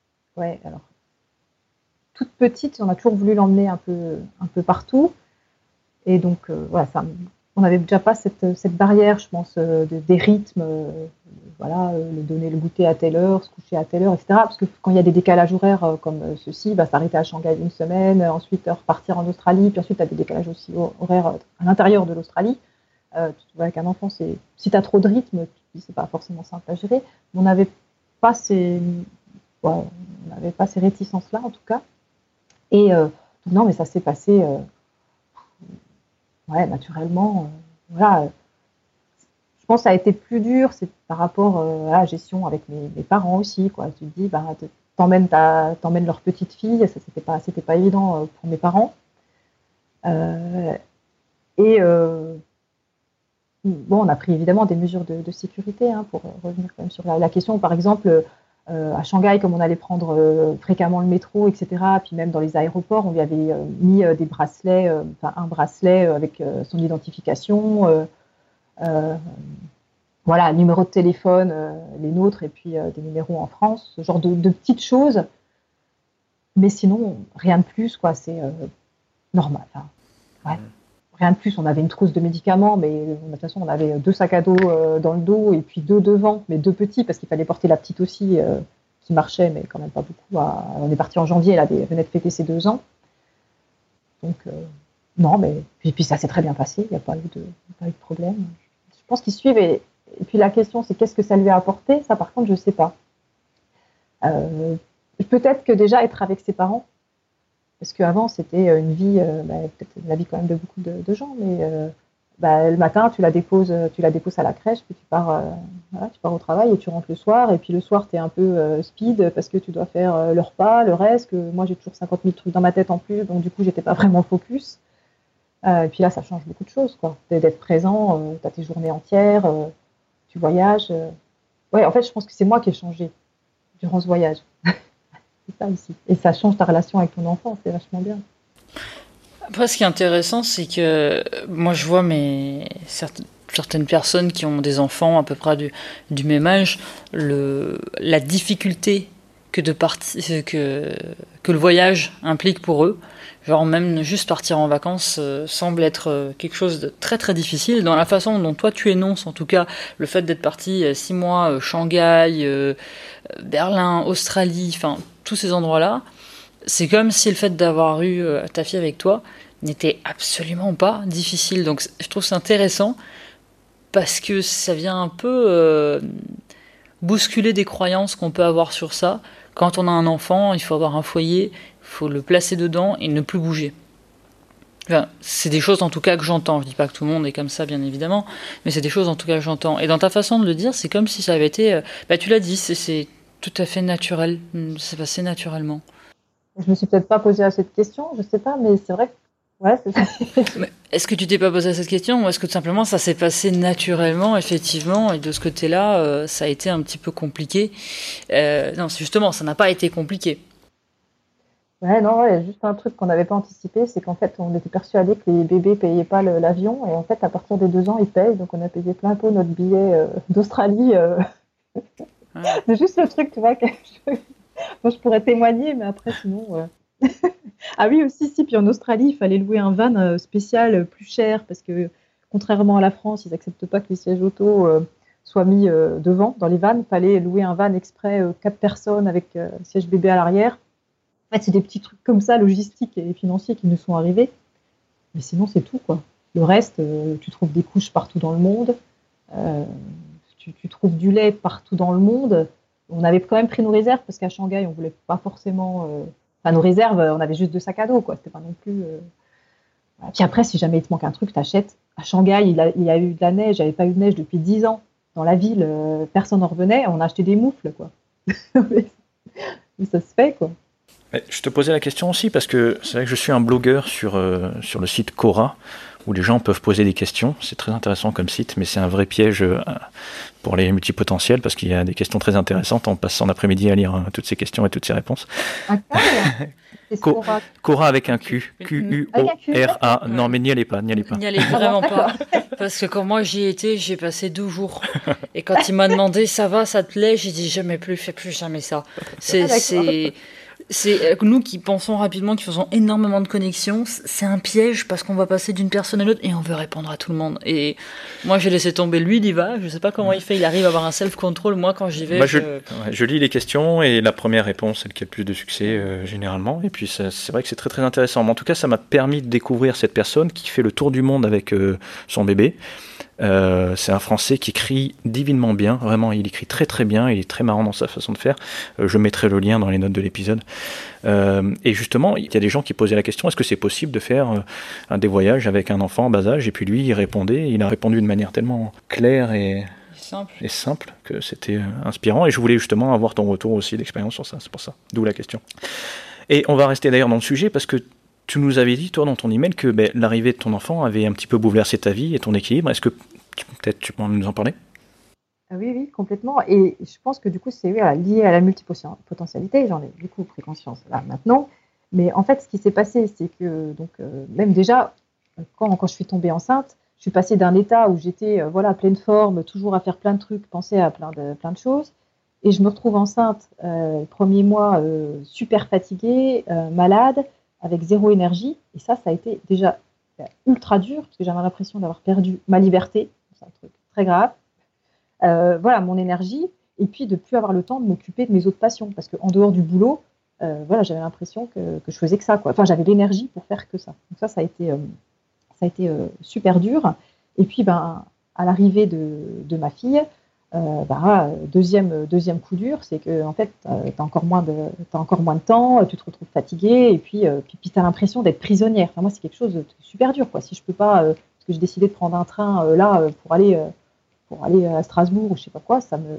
toute petite, on a toujours voulu l'emmener un peu partout. Et donc, on n'avait déjà pas cette barrière, je pense, des rythmes, le donner le goûter à telle heure, se coucher à telle heure, etc. Parce que quand il y a des décalages horaires comme ceci, s'arrêter à Shanghai une semaine, ensuite repartir en Australie, puis ensuite tu as des décalages aussi horaires à l'intérieur de l'Australie. Tu vois, avec un enfant, si tu as trop de rythme, c'est pas forcément simple à gérer. On n'avait pas ces réticences-là, en tout cas. Et non, mais ça s'est passé naturellement. Je pense que ça a été plus dur, c'est par rapport à la gestion avec mes parents aussi, quoi. Tu te dis, t'emmènes leur petite fille, ça c'était pas évident pour mes parents. On a pris évidemment des mesures de sécurité pour revenir quand même sur la question. Par exemple, à Shanghai, comme on allait prendre fréquemment le métro, etc., puis même dans les aéroports, on lui avait mis des bracelets, un bracelet avec son identification, numéro de téléphone, les nôtres, et puis des numéros en France, ce genre de petites choses. Mais sinon, rien de plus, quoi, c'est normal. Rien de plus, on avait une trousse de médicaments, mais de toute façon, on avait 2 sacs à dos dans le dos et puis 2 devant, mais 2 petits, parce qu'il fallait porter la petite aussi, qui marchait, mais quand même pas beaucoup. On est parti en janvier, elle venait de fêter ses 2 ans. Donc, non, mais puis ça s'est très bien passé, il n'y a pas eu de problème. Je pense qu'ils suivent. Et puis la question, c'est qu'est-ce que ça lui a apporté? Ça, par contre, je ne sais pas. Peut-être que déjà être avec ses parents, parce qu'avant, c'était une vie, peut-être la vie quand même de beaucoup de gens, mais le matin, tu la déposes à la crèche, puis tu pars au travail et tu rentres le soir. Et puis le soir, tu es un peu speed parce que tu dois faire le repas, le reste. Que moi, j'ai toujours 50 000 trucs dans ma tête en plus, donc du coup, j'étais pas vraiment focus. Et puis là, ça change beaucoup de choses, quoi. D'être présent, tu as tes journées entières, tu voyages. Ouais, en fait, je pense que c'est moi qui ai changé durant ce voyage. C'est ça aussi. Et ça change ta relation avec ton enfant, c'est vachement bien. Après, ce qui est intéressant, c'est que moi, je vois certaines personnes qui ont des enfants à peu près du même âge, la difficulté que le voyage implique pour eux. Genre même juste partir en vacances semble être quelque chose de très très difficile. Dans la façon dont toi tu énonces, en tout cas, le fait d'être parti 6 mois, Shanghai, Berlin, Australie, enfin tous ces endroits-là, c'est comme si le fait d'avoir eu ta fille avec toi n'était absolument pas difficile. Donc je trouve c'est intéressant parce que ça vient un peu bousculer des croyances qu'on peut avoir sur ça. Quand on a un enfant, il faut avoir un foyer, il faut le placer dedans et ne plus bouger. Enfin, c'est des choses en tout cas que j'entends. Je dis pas que tout le monde est comme ça, bien évidemment, mais c'est des choses en tout cas que j'entends. Et dans ta façon de le dire, c'est comme si ça avait été... tu l'as dit, c'est tout à fait naturel. C'est passé naturellement. Je me suis peut-être pas posé à cette question, je sais pas, mais c'est vrai que ouais, c'est ça. Mais est-ce que tu t'es pas posé cette question ou est-ce que tout simplement ça s'est passé naturellement, effectivement, et de ce côté-là, ça a été un petit peu compliqué? Non, justement, ça n'a pas été compliqué. Ouais, non, ouais, juste un truc qu'on n'avait pas anticipé, c'est qu'en fait, on était persuadés que les bébés payaient pas l'avion, et en fait, à partir des 2 ans, ils payent, donc on a payé plein pot notre billet d'Australie. Ah. C'est juste le truc, tu vois, que moi, je pourrais témoigner, mais après, sinon... Ah oui, aussi, si. Puis en Australie, il fallait louer un van spécial plus cher parce que, contrairement à la France, ils n'acceptent pas que les sièges auto soient mis devant dans les vannes. Il fallait louer un van exprès 4 personnes avec siège bébé à l'arrière. En fait, c'est des petits trucs comme ça, logistiques et financiers, qui nous sont arrivés. Mais sinon, c'est tout, quoi. Le reste, tu trouves des couches partout dans le monde. Tu trouves du lait partout dans le monde. On avait quand même pris nos réserves parce qu'à Shanghai, on ne voulait pas forcément... Enfin, nos réserves, on avait juste 2 sacs à dos, quoi. C'était pas non plus... Voilà. Puis après, si jamais il te manque un truc, t'achètes. À Shanghai, il y a eu de la neige. Il n'y avait pas eu de neige depuis 10 ans. Dans la ville, personne n'en revenait. On a acheté des moufles, quoi. Mais ça se fait, quoi. Je te posais la question aussi parce que c'est vrai que je suis un blogueur sur le site Quora où les gens peuvent poser des questions. C'est très intéressant comme site, mais c'est un vrai piège pour les multipotentiels parce qu'il y a des questions très intéressantes. On passe son après-midi à lire toutes ces questions et toutes ces réponses. Quora avec un Q. Q-U-O-R-A. Non, mais n'y allez pas. N'y allez vraiment pas. Parce que quand moi j'y étais, j'ai passé 2 jours. Et quand il m'a demandé, ça va, ça te plaît, j'ai dit jamais plus, fais plus jamais ça. C'est nous qui pensons rapidement, qui faisons énormément de connexions, c'est un piège parce qu'on va passer d'une personne à l'autre et on veut répondre à tout le monde. Et moi j'ai laissé tomber, lui il y va, je sais pas comment il fait, il arrive à avoir un self-control. Moi quand j'y vais... je lis les questions et la première réponse, celle qui a le plus de succès généralement. Et puis c'est vrai que c'est très très intéressant. Mais en tout cas, ça m'a permis de découvrir cette personne qui fait le tour du monde avec son bébé. C'est un Français qui écrit divinement bien, vraiment il écrit très très bien, il est très marrant dans sa façon de faire. Je mettrai le lien dans les notes de l'épisode. Et justement, il y a des gens qui posaient la question, est-ce que c'est possible de faire des voyages avec un enfant en bas âge? Et puis lui, il répondait, il a répondu de manière tellement claire et simple que c'était inspirant. Et je voulais justement avoir ton retour aussi d'expérience sur ça, c'est pour ça, d'où la question. Et on va rester d'ailleurs dans le sujet parce que tu nous avais dit, toi, dans ton email, que l'arrivée de ton enfant avait un petit peu bouleversé ta vie et ton équilibre. Est-ce que peut-être tu peux nous en parler? Oui, complètement. Et je pense que du coup, c'est lié à la multipotentialité. J'en ai du coup pris conscience là maintenant. Mais en fait, ce qui s'est passé, c'est que même déjà, quand je suis tombée enceinte, je suis passée d'un état où j'étais pleine forme, toujours à faire plein de trucs, penser à plein de choses. Et je me retrouve enceinte, premier mois, super fatiguée, malade, avec 0 énergie. Et ça a été déjà ultra dur, parce que j'avais l'impression d'avoir perdu ma liberté. C'est un truc très grave. Mon énergie. Et puis de ne plus avoir le temps de m'occuper de mes autres passions. Parce qu'en dehors du boulot, voilà, j'avais l'impression que je faisais que ça, quoi. Enfin, j'avais l'énergie pour faire que ça. Donc ça a été super dur. Et puis, ben, à l'arrivée de ma fille, deuxième coup dur, c'est que en fait, t'as encore moins de temps, tu te retrouves fatiguée, et puis t'as l'impression d'être prisonnière. Enfin, moi, c'est quelque chose de super dur, quoi. Si je peux pas, parce que j'ai décidé de prendre un train pour aller à Strasbourg ou je sais pas quoi, ça me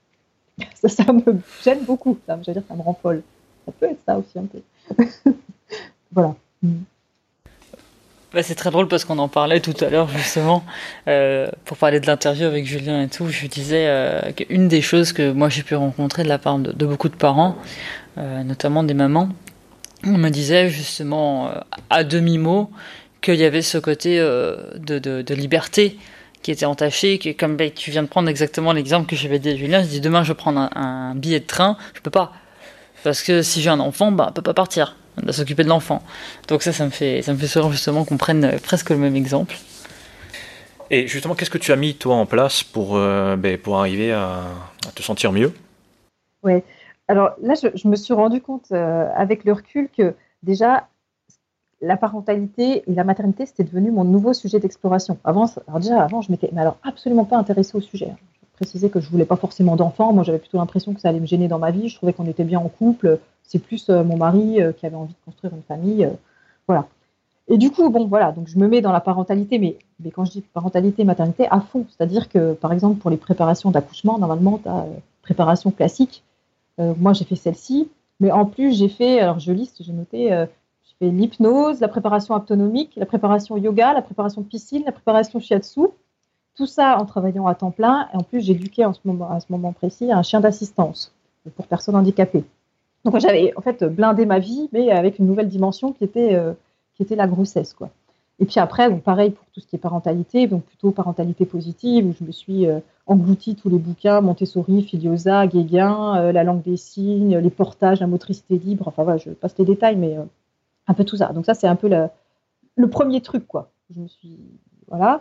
gêne beaucoup. Ça, je veux dire, ça me rend folle. Ça peut être ça aussi un peu. Voilà. Bah, c'est très drôle parce qu'on en parlait tout à l'heure justement pour parler de l'interview avec Julien et tout. Je disais qu'une des choses que moi j'ai pu rencontrer de la part de beaucoup de parents, notamment des mamans, on me disait justement à demi-mot qu'il y avait ce côté de liberté qui était entaché, que comme tu viens de prendre exactement l'exemple que j'avais dit à Julien, je dis demain je vais prendre un billet de train, je peux pas. Parce que si j'ai un enfant, on peut pas partir. On doit s'occuper de l'enfant. Donc ça me fait sourire justement qu'on prenne presque le même exemple. Et justement, qu'est-ce que tu as mis toi en place pour arriver à te sentir mieux? Ouais. Alors là, je me suis rendu compte avec le recul que déjà, la parentalité et la maternité, c'était devenu mon nouveau sujet d'exploration. Avant, je m'étais absolument pas intéressée au sujet. Je précisais que je voulais pas forcément d'enfants. Moi, j'avais plutôt l'impression que ça allait me gêner dans ma vie. Je trouvais qu'on était bien en couple. C'est plus mon mari qui avait envie de construire une famille. Voilà. Et du coup, bon, voilà. Donc, je me mets dans la parentalité, mais quand je dis parentalité, maternité, à fond. C'est-à-dire que, par exemple, pour les préparations d'accouchement, normalement, tu as préparation classique. Moi, j'ai fait celle-ci. Mais en plus, j'ai fait, alors j'ai noté, j'ai fait l'hypnose, la préparation autonomique, la préparation yoga, la préparation piscine, la préparation shiatsu. Tout ça en travaillant à temps plein. Et en plus, j'éduquais à ce moment précis un chien d'assistance pour personnes handicapées. Donc, j'avais en fait blindé ma vie, mais avec une nouvelle dimension qui était la grossesse, quoi. Et puis après, donc pareil pour tout ce qui est parentalité, donc plutôt parentalité positive, où je me suis englouti tous les bouquins, Montessori, Filiosa, Guéguin, la langue des signes, les portages, la motricité libre, enfin voilà, je passe les détails, mais un peu tout ça. Donc ça, c'est un peu le premier truc, quoi. Je me suis, voilà.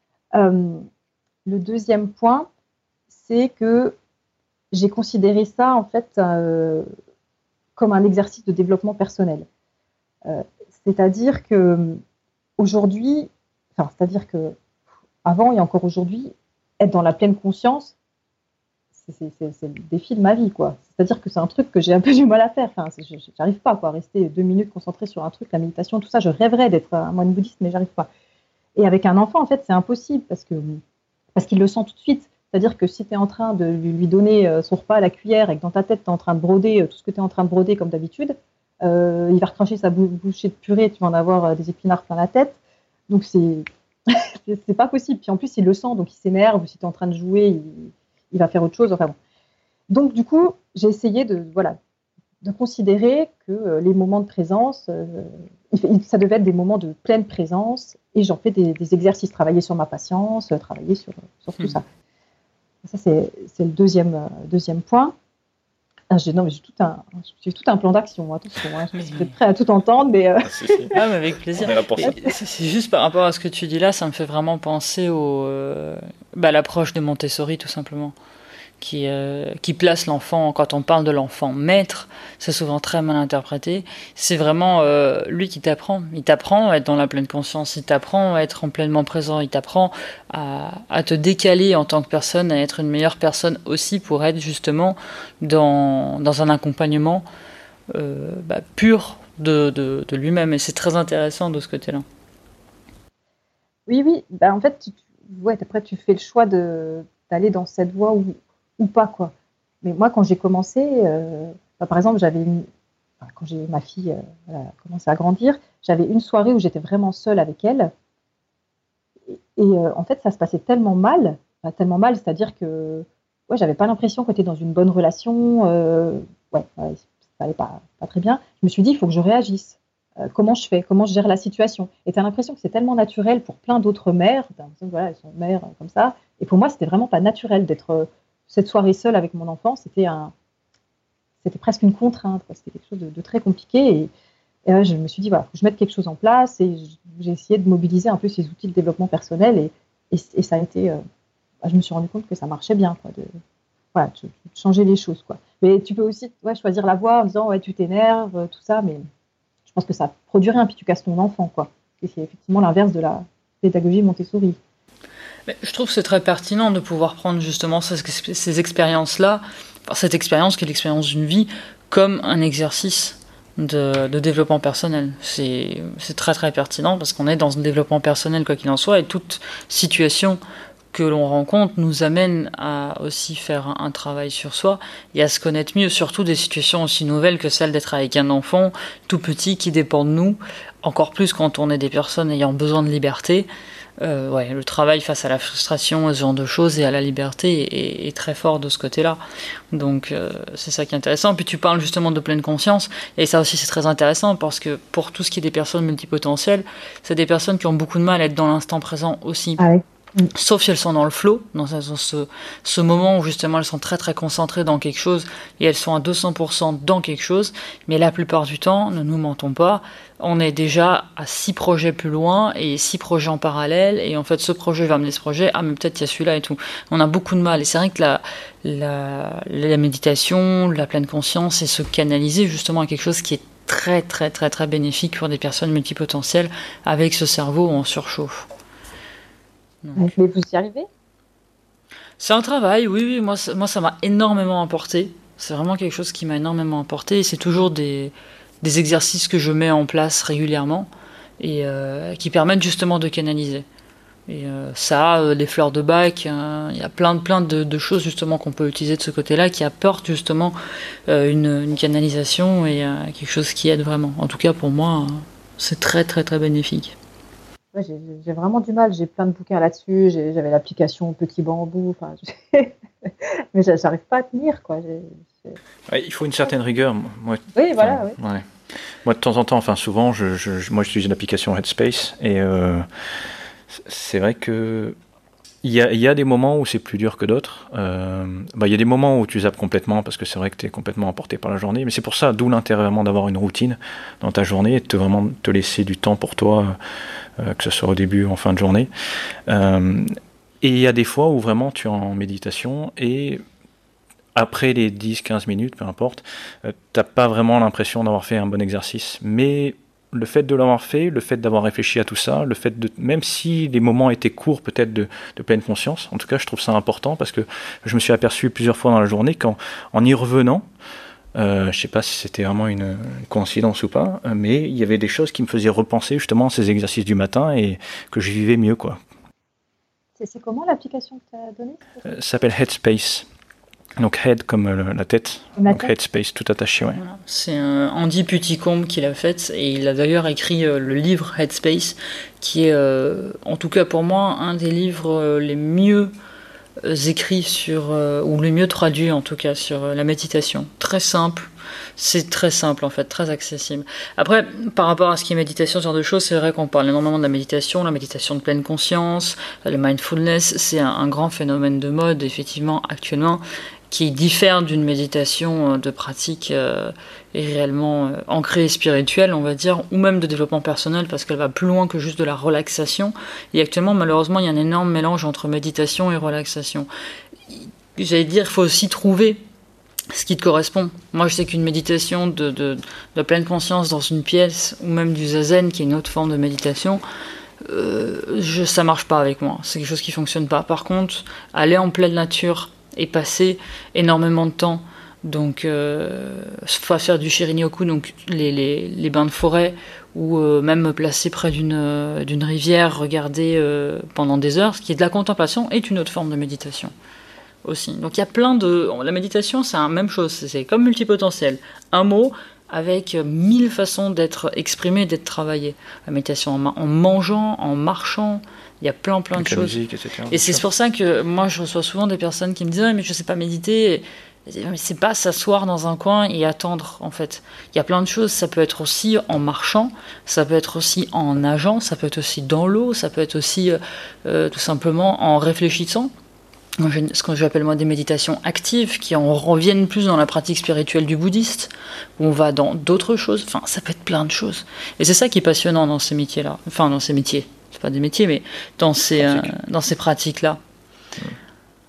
Le deuxième point, c'est que j'ai considéré ça, en fait, comme un exercice de développement personnel. C'est-à-dire que aujourd'hui, c'est-à-dire que avant et encore aujourd'hui, être dans la pleine conscience, c'est le défi de ma vie, quoi. C'est-à-dire que c'est un truc que j'ai un peu du mal à faire. Enfin, j'arrive pas, quoi, à rester 2 minutes concentrée sur un truc, la méditation, tout ça. Je rêverais d'être un moine bouddhiste, mais j'arrive pas. Et avec un enfant, en fait, c'est impossible parce qu'il le sent tout de suite. C'est-à-dire que si tu es en train de lui donner son repas à la cuillère et que dans ta tête, tu es en train de broder tout ce que tu es en train de broder comme d'habitude, il va recracher sa bouchée de purée, tu vas en avoir des épinards plein la tête. Donc, c'est pas possible. Puis en plus, il le sent, donc il s'énerve. Si tu es en train de jouer, il va faire autre chose. Enfin bon. Donc, du coup, j'ai essayé de considérer que les moments de présence, ça devait être des moments de pleine présence. Et j'en fais des exercices, travailler sur ma patience, travailler sur tout ça. Ça, c'est le deuxième point. J'ai tout un plan d'action. Attention, je suis prêt à tout entendre, mais mais avec plaisir. C'est juste par rapport à ce que tu dis là, ça me fait vraiment penser à l'approche de Montessori, tout simplement, qui place l'enfant. Quand on parle de l'enfant maître, c'est souvent très mal interprété. C'est vraiment lui qui t'apprend. Il t'apprend à être dans la pleine conscience. Il t'apprend à être pleinement présent. Il t'apprend à te décaler en tant que personne, à être une meilleure personne aussi pour être justement dans un accompagnement pur de lui-même. Et c'est très intéressant de ce côté-là. Oui. En fait, après, tu fais le choix d'aller dans cette voie ou pas, quoi. Mais moi, quand j'ai commencé, par exemple, quand ma fille a commencé à grandir, j'avais une soirée où j'étais vraiment seule avec elle. Et en fait, ça se passait tellement mal, c'est-à-dire que j'avais pas l'impression que tu étais dans une bonne relation. Ça allait pas très bien. Je me suis dit, il faut que je réagisse. Comment je fais? Comment je gère la situation? Et tu as l'impression que c'est tellement naturel pour plein d'autres mères. Elles sont mères comme ça. Et pour moi, c'était vraiment pas naturel d'être cette soirée seule avec mon enfant. C'était presque une contrainte. C'était quelque chose de très compliqué. Et là, je me suis dit, voilà, faut que je mette quelque chose en place. Et j'ai essayé de mobiliser un peu ces outils de développement personnel. Et ça a été... je me suis rendu compte que ça marchait bien, quoi, de changer les choses, quoi. Mais tu peux aussi choisir la voie en disant ouais, tu t'énerves, tout ça, mais je pense que ça produit rien, puis tu casses ton enfant, quoi. Et c'est effectivement l'inverse de la pédagogie Montessori. Mais je trouve que c'est très pertinent de pouvoir prendre justement ces expériences-là, cette expérience qui est l'expérience d'une vie, comme un exercice de développement personnel. C'est très très pertinent parce qu'on est dans un développement personnel quoi qu'il en soit, et toute situation que l'on rencontre nous amène à aussi faire un travail sur soi et à se connaître mieux, surtout des situations aussi nouvelles que celle d'être avec un enfant tout petit qui dépend de nous, encore plus quand on est des personnes ayant besoin de liberté. Le travail face à la frustration, à ce genre de choses et à la liberté est très fort de ce côté-là. Donc c'est ça qui est intéressant. Puis tu parles justement de pleine conscience, et ça aussi c'est très intéressant parce que pour tout ce qui est des personnes multipotentielles, c'est des personnes qui ont beaucoup de mal à être dans l'instant présent aussi. Ah oui. Sauf si elles sont dans le flow, dans ce moment où justement elles sont très très concentrées dans quelque chose et elles sont à 200% dans quelque chose. Mais la plupart du temps, ne nous mentons pas, on est déjà à 6 projets plus loin et 6 projets en parallèle, et en fait ce projet va amener ce projet, mais peut-être il y a celui-là et tout. On a beaucoup de mal, et c'est vrai que la méditation, la pleine conscience et se canaliser justement à quelque chose qui est très très très très bénéfique pour des personnes multipotentielles avec ce cerveau en surchauffe. Mais vous y arrivez ? C'est un travail, oui, moi ça m'a énormément apporté. C'est vraiment quelque chose qui m'a énormément apporté, et c'est toujours des exercices que je mets en place régulièrement et qui permettent justement de canaliser. Et les fleurs de bac, il y a plein de choses justement qu'on peut utiliser de ce côté-là qui apportent justement une canalisation et quelque chose qui aide vraiment. En tout cas pour moi, c'est très très très bénéfique. Ouais, j'ai vraiment du mal. J'ai plein de bouquins là-dessus. J'avais l'application Petit Bambou. Mais j'arrive pas à tenir, quoi. Ouais, il faut une certaine rigueur. Moi, oui, voilà. Oui. Ouais. Moi, de temps en temps, souvent, moi, j'utilise l'application Headspace, et c'est vrai que il y a des moments où c'est plus dur que d'autres. Il y a des moments où tu zappes complètement parce que c'est vrai que tu es complètement emporté par la journée. Mais c'est pour ça, d'où l'intérêt vraiment d'avoir une routine dans ta journée et de vraiment te laisser du temps pour toi, que ce soit au début ou en fin de journée. Et il y a des fois où vraiment tu es en méditation et après les 10-15 minutes, peu importe, t'as pas vraiment l'impression d'avoir fait un bon exercice. Mais le fait de l'avoir fait, le fait d'avoir réfléchi à tout ça, le fait de, même si les moments étaient courts peut-être de pleine conscience, en tout cas je trouve ça important parce que je me suis aperçu plusieurs fois dans la journée qu'en y revenant, je sais pas si c'était vraiment une coïncidence ou pas, mais il y avait des choses qui me faisaient repenser justement à ces exercices du matin et que je vivais mieux, quoi. C'est comment l'application que tu as donnée ? Ça s'appelle Headspace. Donc Head comme la tête, donc Headspace tout attaché, ouais. Voilà. C'est Andy Puticombe qui l'a faite, et il a d'ailleurs écrit le livre Headspace, qui est, en tout cas pour moi, un des livres les mieux écrits ou les mieux traduits en tout cas sur la méditation. Très simple, c'est très simple en fait, très accessible. Après, par rapport à ce qui est méditation, ce genre de choses, c'est vrai qu'on parle énormément de la méditation de pleine conscience, le mindfulness, c'est un grand phénomène de mode effectivement actuellement, qui diffère d'une méditation de pratique et réellement ancrée et spirituelle, on va dire, ou même de développement personnel, parce qu'elle va plus loin que juste de la relaxation. Et actuellement, malheureusement, il y a un énorme mélange entre méditation et relaxation. J'allais dire, il faut aussi trouver ce qui te correspond. Moi, je sais qu'une méditation de pleine conscience dans une pièce, ou même du zazen, qui est une autre forme de méditation, ça marche pas avec moi. C'est quelque chose qui fonctionne pas. Par contre, aller en pleine nature et passer énormément de temps, donc soit faire du Shirin-yoku, donc les bains de forêt, ou même me placer près d'une rivière, regarder pendant des heures, ce qui est de la contemplation, est une autre forme de méditation aussi. Donc il y a la méditation, c'est la même chose, c'est comme multipotentiel, un mot avec 1000 façons d'être exprimé, d'être travaillé. La méditation en mangeant, en marchant, il y a plein de choses. Musique, etc. Et c'est pour ça que moi je reçois souvent des personnes qui me disent mais je sais pas méditer. Mais c'est pas s'asseoir dans un coin et attendre en fait. Il y a plein de choses, ça peut être aussi en marchant, ça peut être aussi en nageant, ça peut être aussi dans l'eau, ça peut être aussi tout simplement en réfléchissant. Ce que j'appelle moi des méditations actives qui en reviennent plus dans la pratique spirituelle du bouddhiste, où on va dans d'autres choses, enfin ça peut être plein de choses. Et c'est ça qui est passionnant dans ces métiers-là, enfin dans ces métiers, c'est pas des métiers mais dans ces pratiques-là.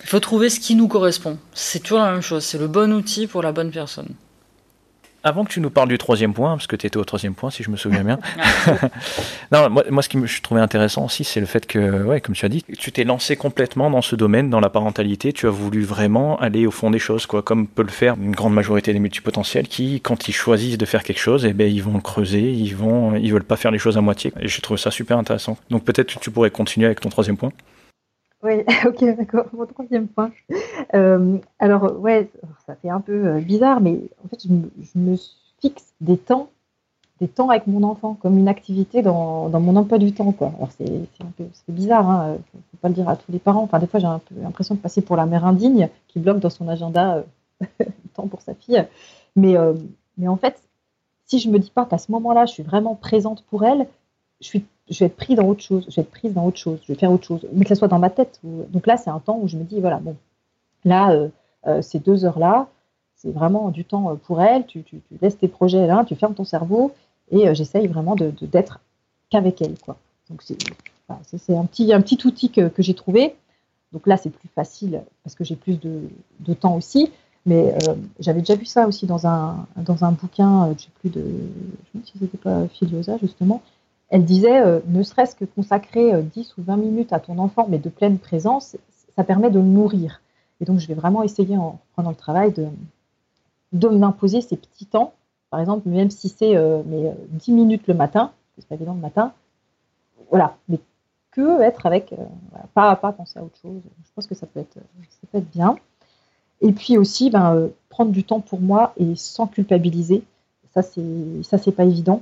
Il faut trouver ce qui nous correspond. C'est toujours la même chose. C'est le bon outil pour la bonne personne. Avant que tu nous parles du troisième point, parce que tu étais au troisième point, si je me souviens bien. Non, moi, ce je trouvais intéressant aussi, c'est le fait que, ouais, comme tu as dit, tu t'es lancé complètement dans ce domaine, dans la parentalité. Tu as voulu vraiment aller au fond des choses, quoi, comme peut le faire une grande majorité des multipotentiels qui, quand ils choisissent de faire quelque chose, eh ben, ils vont le creuser, ils veulent pas faire les choses à moitié. Et je trouve ça super intéressant. Donc peut-être que tu pourrais continuer avec ton troisième point. Oui, ok, d'accord. Mon troisième point. Alors, ouais, ça fait un peu bizarre, mais en fait, je me fixe des temps avec mon enfant, comme une activité dans mon emploi du temps, quoi. Alors, c'est bizarre, hein, faut pas le dire à tous les parents. Enfin, des fois, j'ai un peu l'impression de passer pour la mère indigne qui bloque dans son agenda le temps pour sa fille. Mais en fait, si je me dis pas qu'à ce moment-là, je suis vraiment présente pour elle, je vais être prise dans autre chose. Je vais être prise dans autre chose. Je vais faire autre chose, mais que ce soit dans ma tête. Donc là, c'est un temps où je me dis, voilà, bon, là, ces 2 heures-là, c'est vraiment du temps pour elle. Tu laisses tes projets là, tu fermes ton cerveau et j'essaye vraiment d'être qu'avec elle, quoi. Donc c'est un petit outil que j'ai trouvé. Donc là, c'est plus facile parce que j'ai plus de temps aussi. Mais j'avais déjà vu ça aussi dans un bouquin, je sais plus je me demande si c'était pas Filiosa, justement. Elle disait, ne serait-ce que consacrer 10 ou 20 minutes à ton enfant, mais de pleine présence, ça permet de le nourrir. Et donc, je vais vraiment essayer, en reprenant le travail, de m'imposer ces petits temps. Par exemple, même si c'est 10 minutes le matin, parce que c'est pas évident le matin, voilà, mais que être avec, voilà, pas penser à autre chose. Je pense que ça peut être bien. Et puis aussi, prendre du temps pour moi et sans culpabiliser. Ça, c'est pas évident.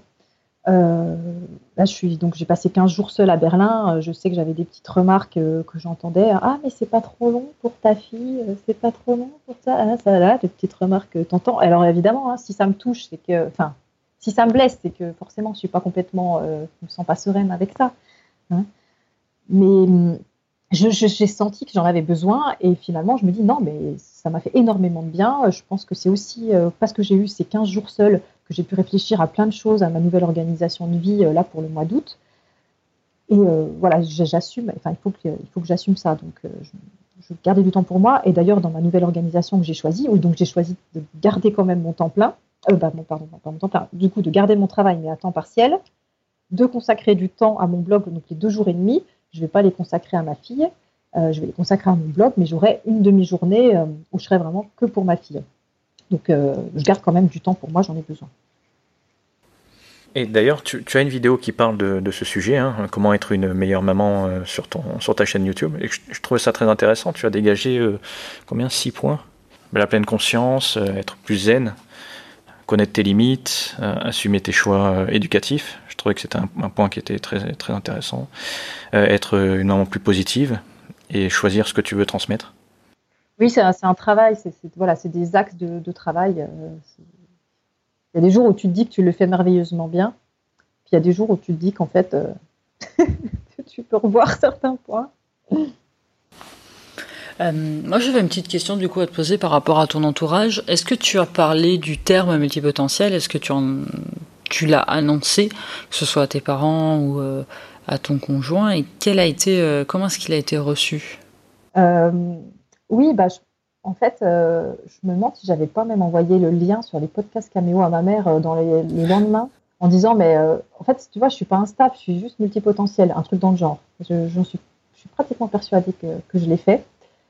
Là, j'ai passé 15 jours seule à Berlin. Je sais que j'avais des petites remarques que j'entendais. Ah, mais c'est pas trop long pour ta fille, c'est pas trop long pour ça. Ah, ça là, des petites remarques que t'entends. Alors évidemment, hein, si ça me touche, si ça me blesse, c'est que forcément, je suis pas complètement, je me sens pas sereine avec ça. Hein. Mais j'ai senti que j'en avais besoin et finalement, je me dis non, mais ça m'a fait énormément de bien. Je pense que c'est aussi parce que j'ai eu ces 15 jours seuls que j'ai pu réfléchir à plein de choses, à ma nouvelle organisation de vie là pour le mois d'août. Et voilà, j'assume, enfin, il faut que j'assume ça. Donc, je gardais du temps pour moi. Et d'ailleurs, dans ma nouvelle organisation que j'ai choisie, donc j'ai choisi de garder quand même mon temps plein, pas mon temps plein, du coup, de garder mon travail, mais à temps partiel, de consacrer du temps à mon blog, donc les 2 jours et demi. Je ne vais pas les consacrer à ma fille, je vais les consacrer à mon blog, mais j'aurai une demi-journée où je serai vraiment que pour ma fille. Donc, je garde quand même du temps pour moi, j'en ai besoin. Et d'ailleurs, tu as une vidéo qui parle de ce sujet, hein, comment être une meilleure maman sur ta chaîne YouTube. Et je trouvais ça très intéressant. Tu as dégagé 6 points. La pleine conscience, être plus zen, connaître tes limites, assumer tes choix éducatifs. Je trouvais que c'était un point qui était très, très intéressant. Être une maman plus positive et choisir ce que tu veux transmettre. Oui, c'est un travail, c'est des axes de travail. Il y a des jours où tu te dis que tu le fais merveilleusement bien, puis il y a des jours où tu te dis qu'en fait, tu peux revoir certains points. Moi, j'avais une petite question du coup à te poser par rapport à ton entourage. Est-ce que tu as parlé du terme multipotentiel? Est-ce que tu l'as annoncé, que ce soit à tes parents ou à ton conjoint? Et comment est-ce qu'il a été reçu? Oui, en fait, je me demande si j'avais pas même envoyé le lien sur les podcasts Caméo à ma mère dans les lendemains, en disant, mais en fait, tu vois, je suis pas instable, je suis juste multipotentielle, un truc dans le genre. Je suis pratiquement persuadée que je l'ai fait.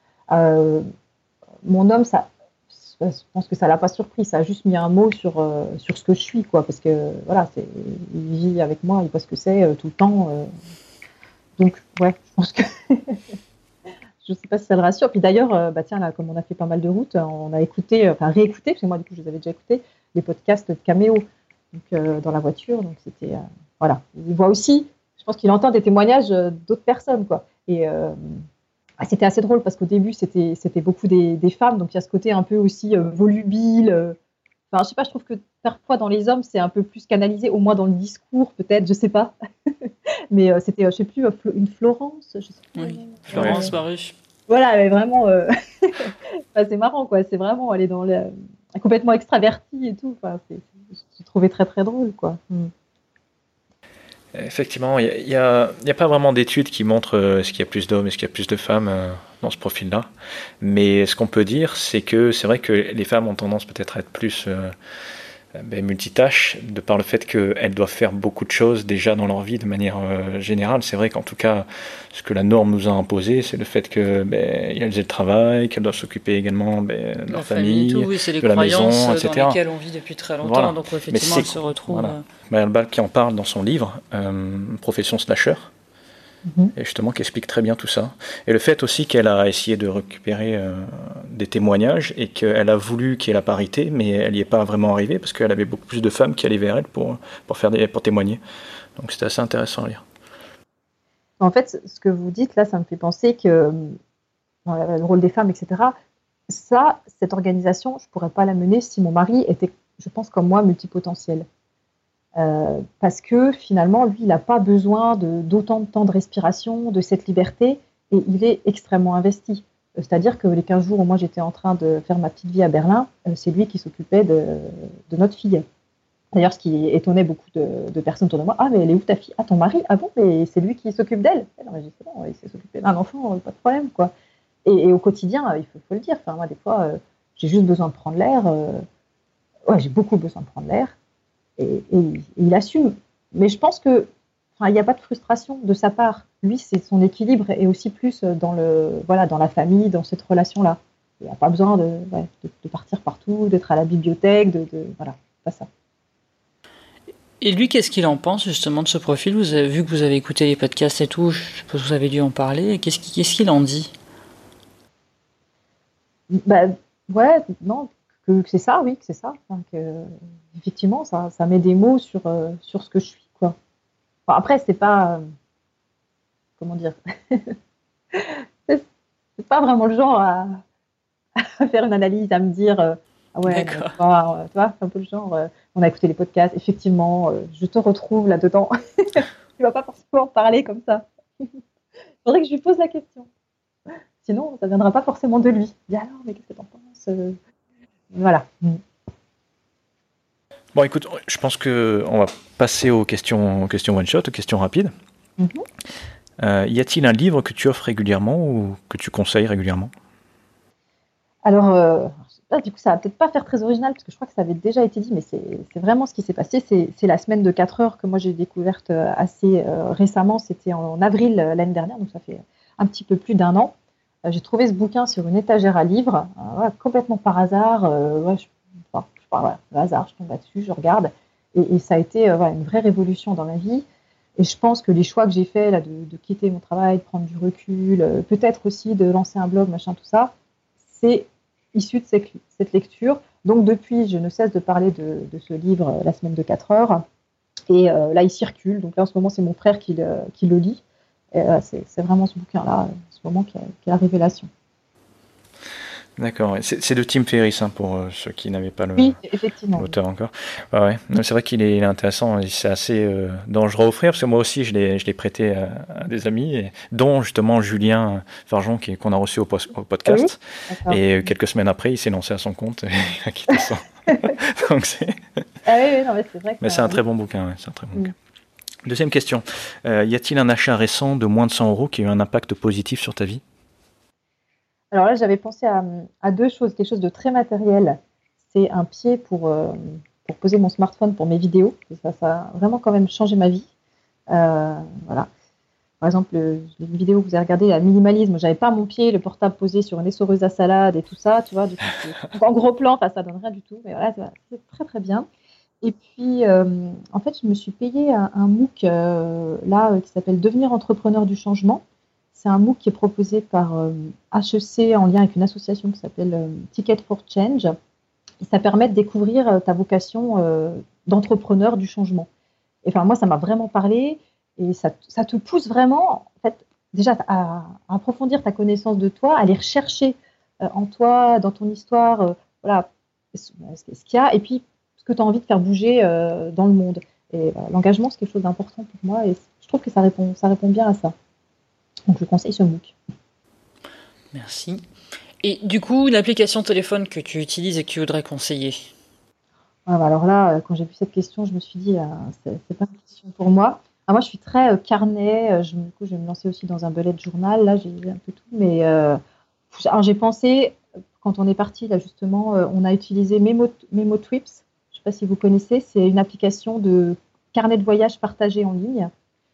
Mon homme, je pense que ça l'a pas surpris, ça a juste mis un mot sur ce que je suis, quoi, parce que voilà, il vit avec moi, il voit ce que c'est tout le temps. Donc, ouais, je pense que je ne sais pas si ça le rassure. Puis d'ailleurs, tiens, là, comme on a fait pas mal de routes, on a réécouté, parce que moi, du coup, je les avais déjà écoutés, les podcasts de Caméo dans la voiture. Donc, c'était, voilà. Il voit aussi, je pense qu'il entend des témoignages d'autres personnes, quoi. Et c'était assez drôle parce qu'au début, c'était beaucoup des femmes. Donc, il y a ce côté un peu aussi volubile. Enfin, je sais pas, je trouve que parfois, dans les hommes, c'est un peu plus canalisé, au moins dans le discours, peut-être, je sais pas. Mais c'était, je sais plus, une Florence. Je sais pas. Oui, Florence Baruch. Voilà, mais vraiment, c'est marrant, quoi. C'est vraiment, elle est dans complètement extravertie et tout. Enfin, j'ai trouvé très, très drôle, quoi. Effectivement, il y a pas vraiment d'études qui montrent est-ce qu'il y a plus d'hommes, est-ce qu'il y a plus de femmes dans ce profil-là. Mais ce qu'on peut dire, c'est que c'est vrai que les femmes ont tendance peut-être à être plus multitâches, de par le fait qu'elles doivent faire beaucoup de choses déjà dans leur vie de manière générale. C'est vrai qu'en tout cas, ce que la norme nous a imposé, c'est le fait qu'elles aient le travail, qu'elles doivent s'occuper également de leur famille, tout, oui, c'est les de la croyances maison, etc. dans lesquelles on vit depuis très longtemps, Voilà. donc effectivement, elles se retrouvent. Voilà. Marielle Ball qui en parle dans son livre, Profession Slasher, et justement qui explique très bien tout ça. Et le fait aussi qu'elle a essayé de récupérer des témoignages et qu'elle a voulu qu'il y ait la parité, mais elle n'y est pas vraiment arrivée parce qu'elle avait beaucoup plus de femmes qui allaient vers elle pour témoigner. Donc c'était assez intéressant à lire. En fait, ce que vous dites là, ça me fait penser que le rôle des femmes, etc., cette organisation, je ne pourrais pas la mener si mon mari était, je pense, comme moi, multipotentiel. Parce que finalement, lui, il n'a pas besoin d'autant de temps de respiration, de cette liberté, et il est extrêmement investi. C'est-à-dire que les 15 jours où moi j'étais en train de faire ma petite vie à Berlin, c'est lui qui s'occupait de notre fille. D'ailleurs, ce qui étonnait beaucoup de personnes autour de moi, « Ah, mais elle est où ta fille ? Ah, ton mari ? Ah bon, mais c'est lui qui s'occupe d'elle ?» Non, mais c'est bon, il s'est s'occuper d'un enfant, pas de problème, quoi. Et au quotidien, il faut le dire, enfin, moi, des fois, j'ai juste besoin de prendre l'air. J'ai beaucoup besoin de prendre l'air. Et il assume. Mais je pense que, il n'y a pas de frustration de sa part. Lui, c'est son équilibre et aussi plus dans la famille, dans cette relation-là. Il n'a pas besoin de partir partout, d'être à la bibliothèque, voilà, pas ça. Et lui, qu'est-ce qu'il en pense justement de ce profil ? Vous avez vu que vous avez écouté les podcasts et tout, je suppose que vous avez dû en parler. Qu'est-ce qu'il en dit ? Non, que c'est ça, oui, que c'est ça. Enfin, effectivement, ça met des mots sur ce que je suis, quoi. Enfin, après, c'est pas... comment dire c'est pas vraiment le genre à faire une analyse, à me dire... ah ouais, tu vois, c'est un peu le genre... on a écouté les podcasts, effectivement, je te retrouve là-dedans. Tu vas pas forcément en parler comme ça. Il faudrait que je lui pose la question. Sinon, ça ne viendra pas forcément de lui. Dis alors, mais qu'est-ce que t'en penses ? Voilà. Bon, écoute, je pense qu'on va passer aux questions one-shot, aux questions rapides. Y a-t-il un livre que tu offres régulièrement ou que tu conseilles régulièrement ? Alors, du coup, ça va peut-être pas faire très original parce que je crois que ça avait déjà été dit, mais c'est vraiment ce qui s'est passé. C'est la semaine de 4 heures que moi j'ai découverte assez récemment. C'était en avril l'année dernière, donc ça fait un petit peu plus d'1 an. J'ai trouvé ce bouquin sur une étagère à livres, complètement par hasard. Le hasard, je tombe là-dessus, je regarde. Et ça a été une vraie révolution dans ma vie. Et je pense que les choix que j'ai faits, là, de quitter mon travail, de prendre du recul, peut-être aussi de lancer un blog, machin, tout ça, c'est issu de cette lecture. Donc depuis, je ne cesse de parler de ce livre, La semaine de 4 heures. Et là, il circule. Donc là, en ce moment, c'est mon frère qui le lit. Et, c'est vraiment ce bouquin-là, en ce moment, qui est la révélation. D'accord, ouais. C'est de Tim Ferriss, pour ceux qui n'avaient pas l'auteur encore. Ouais. C'est vrai qu'il est intéressant et c'est assez dangereux à offrir parce que moi aussi je l'ai prêté à des amis, dont justement Julien Farjon qu'on a reçu au podcast. Oui, et quelques semaines après, il s'est lancé à son compte et il a quitté ça. Donc c'est vrai. Mais c'est un très bon bouquin. Ouais, c'est un très bon bouquin. Deuxième question, y a-t-il un achat récent de moins de 100 € qui a eu un impact positif sur ta vie ? Alors là, j'avais pensé à 2 choses. Quelque chose de très matériel, c'est un pied pour poser mon smartphone pour mes vidéos. Ça a vraiment quand même changé ma vie. Voilà. Par exemple, les vidéos que vous avez regardées, la minimalisme, j'avais pas mon pied, le portable posé sur une essoreuse à salade et tout ça, tu vois. Du coup, en gros plan, ça donne rien du tout. Mais voilà, c'est très très bien. Et puis, en fait, je me suis payé un MOOC qui s'appelle Devenir entrepreneur du changement. C'est un MOOC qui est proposé par HEC en lien avec une association qui s'appelle Ticket for Change. Et ça permet de découvrir ta vocation d'entrepreneur du changement. Et enfin, moi, ça m'a vraiment parlé et ça te pousse vraiment, en fait, déjà à approfondir ta connaissance de toi, à aller rechercher en toi, dans ton histoire, ce qu'il y a et puis ce que tu as envie de faire bouger dans le monde. Et l'engagement, c'est quelque chose d'important pour moi et je trouve que ça répond bien à ça. Donc, je conseille ce MOOC. Merci. Et du coup, l'application téléphone que tu utilises et que tu voudrais conseiller ? Alors là, quand j'ai vu cette question, je me suis dit, c'est pas une question pour moi. Moi, je suis très carnet. Du coup, je vais me lancer aussi dans un bullet journal. Là, j'ai un peu tout. Mais Alors j'ai pensé, quand on est parti là justement, on a utilisé MemoTrips. Je ne sais pas si vous connaissez, c'est une application de carnet de voyage partagé en ligne.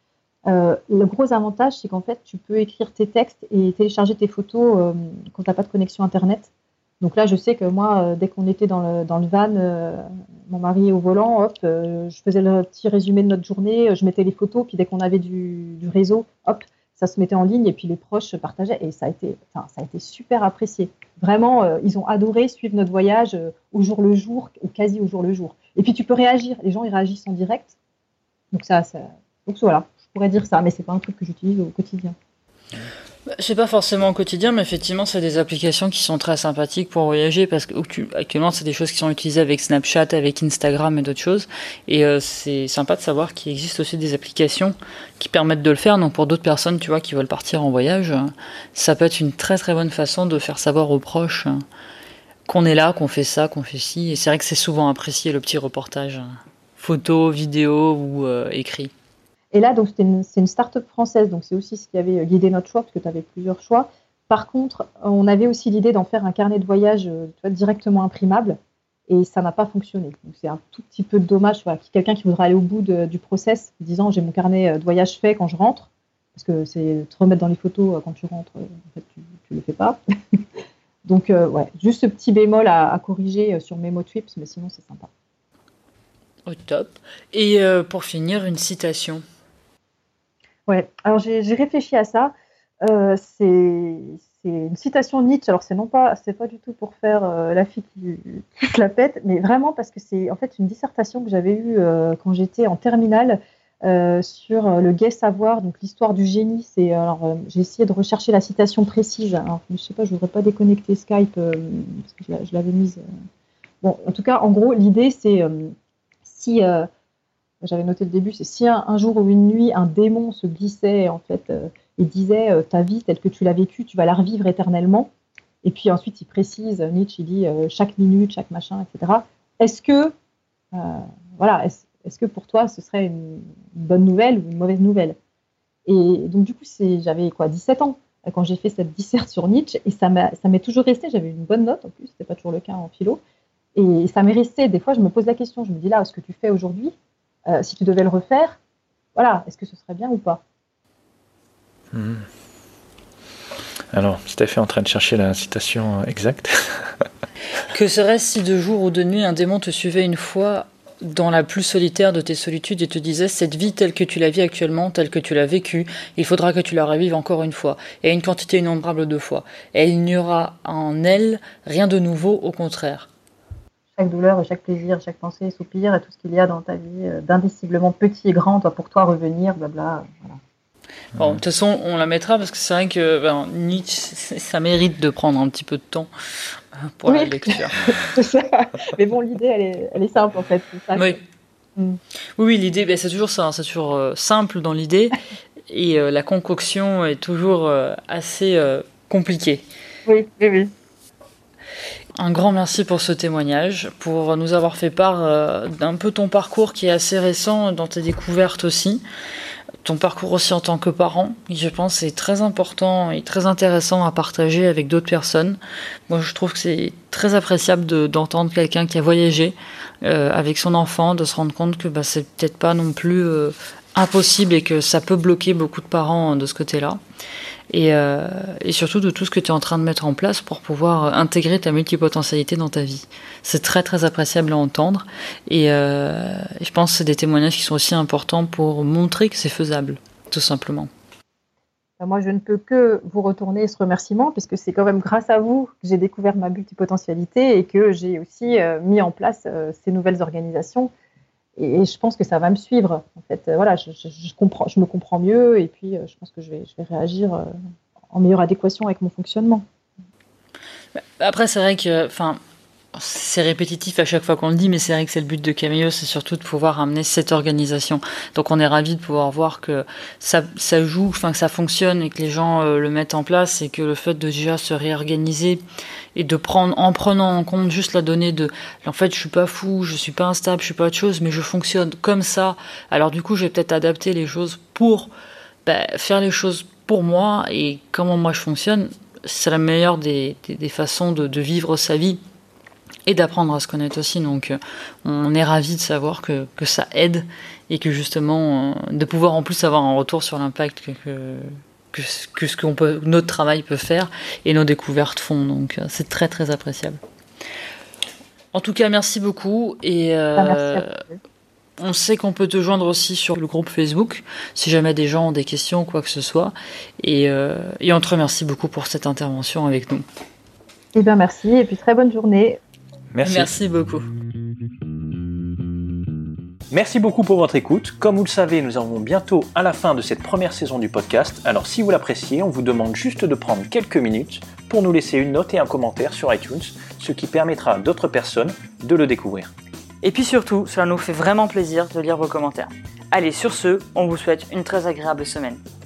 Le gros avantage, c'est qu'en fait, tu peux écrire tes textes et télécharger tes photos quand tu n'as pas de connexion Internet. Donc là, je sais que moi, dès qu'on était dans le van, mon mari au volant, hop, je faisais le petit résumé de notre journée, je mettais les photos, puis dès qu'on avait du réseau, hop, ça se mettait en ligne et puis les proches partageaient et ça a été super apprécié. Vraiment, ils ont adoré suivre notre voyage au jour le jour, ou quasi au jour le jour. Et puis tu peux réagir, les gens ils réagissent en direct. Donc donc voilà, je pourrais dire ça, mais c'est pas un truc que j'utilise au quotidien. C'est pas forcément au quotidien, mais effectivement, c'est des applications qui sont très sympathiques pour voyager parce que actuellement, c'est des choses qui sont utilisées avec Snapchat, avec Instagram et d'autres choses. Et c'est sympa de savoir qu'il existe aussi des applications qui permettent de le faire. Donc pour d'autres personnes, tu vois, qui veulent partir en voyage, ça peut être une très très bonne façon de faire savoir aux proches qu'on est là, qu'on fait ça, qu'on fait ci. Et c'est vrai que c'est souvent apprécié le petit reportage, photo, vidéo ou écrit. Et là, donc, c'est une start-up française, donc c'est aussi ce qui avait guidé notre choix, parce que tu avais plusieurs choix. Par contre, on avait aussi l'idée d'en faire un carnet de voyage tu vois, directement imprimable, et ça n'a pas fonctionné. Donc c'est un tout petit peu dommage, voilà, quelqu'un qui voudra aller au bout du process, disant j'ai mon carnet de voyage fait quand je rentre, parce que c'est te remettre dans les photos quand tu rentres, en fait, tu le fais pas. Donc ouais, juste ce petit bémol à corriger sur MemoTrips, mais sinon c'est sympa. Au top. Et pour finir, une citation. Ouais, alors j'ai réfléchi à ça. C'est une citation de Nietzsche. Alors c'est pas du tout pour faire la fille qui se la pète, mais vraiment parce que c'est en fait une dissertation que j'avais eue quand j'étais en terminale sur le gai savoir, donc l'histoire du génie. J'ai essayé de rechercher la citation précise. Alors, je sais pas, je voudrais pas déconnecter Skype parce que je l'avais mise. Bon, en tout cas, en gros, l'idée c'est si j'avais noté le début, c'est si un jour ou une nuit, un démon se glissait en fait et disait ta vie telle que tu l'as vécue, tu vas la revivre éternellement. Et puis ensuite, il précise, Nietzsche, il dit chaque minute, chaque machin, etc. Est-ce que, est-ce que pour toi, ce serait une bonne nouvelle ou une mauvaise nouvelle? Et donc du coup, j'avais 17 ans quand j'ai fait cette disserte sur Nietzsche et ça m'est toujours resté. J'avais une bonne note en plus, c'était pas toujours le cas en philo. Et ça m'est resté. Des fois, je me pose la question, je me dis là, ce que tu fais aujourd'hui, si tu devais le refaire, voilà, est-ce que ce serait bien ou pas? Alors, Steph est en train de chercher la citation exacte. Que serait-ce si de jour ou de nuit un démon te suivait une fois dans la plus solitaire de tes solitudes et te disait cette vie telle que tu la vis actuellement, telle que tu l'as vécue, il faudra que tu la revives encore une fois, et une quantité innombrable de fois. Et il n'y aura en elle rien de nouveau, au contraire. Chaque douleur, chaque plaisir, chaque pensée, soupir et tout ce qu'il y a dans ta vie d'indiciblement petit et grand doit pour toi revenir, blabla. Voilà. Bon, de toute façon, on la mettra parce que c'est vrai que Nietzsche, ça mérite de prendre un petit peu de temps pour la lecture. C'est ça. Mais bon, l'idée, elle est simple en fait. C'est ça, oui. Oui, l'idée, c'est toujours ça. C'est toujours simple dans l'idée et la concoction est toujours assez compliquée. Oui. Un grand merci pour ce témoignage, pour nous avoir fait part d'un peu ton parcours qui est assez récent dans tes découvertes aussi. Ton parcours aussi en tant que parent, je pense, est très important et très intéressant à partager avec d'autres personnes. Moi, je trouve que c'est très appréciable d'entendre quelqu'un qui a voyagé avec son enfant, de se rendre compte que c'est peut-être pas non plus impossible et que ça peut bloquer beaucoup de parents de ce côté-là. Et surtout de tout ce que tu es en train de mettre en place pour pouvoir intégrer ta multipotentialité dans ta vie. C'est très très appréciable à entendre et je pense que c'est des témoignages qui sont aussi importants pour montrer que c'est faisable, tout simplement. Moi, je ne peux que vous retourner ce remerciement puisque c'est quand même grâce à vous que j'ai découvert ma multipotentialité et que j'ai aussi mis en place ces nouvelles organisations. Et je pense que ça va me suivre. En fait, voilà, je me comprends mieux et puis je pense que je vais réagir en meilleure adéquation avec mon fonctionnement. Après, c'est vrai que, c'est répétitif à chaque fois qu'on le dit, mais c'est vrai que c'est le but de Cameo, c'est surtout de pouvoir amener cette organisation. Donc on est ravis de pouvoir voir que ça joue, que ça fonctionne et que les gens le mettent en place et que le fait de déjà se réorganiser et en prenant en compte juste la donnée de en fait je suis pas fou, je suis pas instable, je suis pas autre chose, mais je fonctionne comme ça. Alors du coup je vais peut-être adapter les choses pour faire les choses pour moi et comment moi je fonctionne. c'est la meilleure des façons de vivre sa vie et d'apprendre à se connaître aussi. Donc on est ravis de savoir que ça aide et que justement de pouvoir en plus avoir un retour sur l'impact que ce que notre travail peut faire et nos découvertes font. Donc c'est très très appréciable. En tout cas, merci beaucoup et on sait qu'on peut te joindre aussi sur le groupe Facebook si jamais des gens ont des questions ou quoi que ce soit. Et on te remercie beaucoup pour cette intervention avec nous. Eh bien, merci et puis très bonne journée. Merci beaucoup. Merci beaucoup pour votre écoute. Comme vous le savez, nous arrivons bientôt à la fin de cette première saison du podcast. Alors si vous l'appréciez, on vous demande juste de prendre quelques minutes pour nous laisser une note et un commentaire sur iTunes, ce qui permettra à d'autres personnes de le découvrir. Et puis surtout, cela nous fait vraiment plaisir de lire vos commentaires. Allez, sur ce, on vous souhaite une très agréable semaine.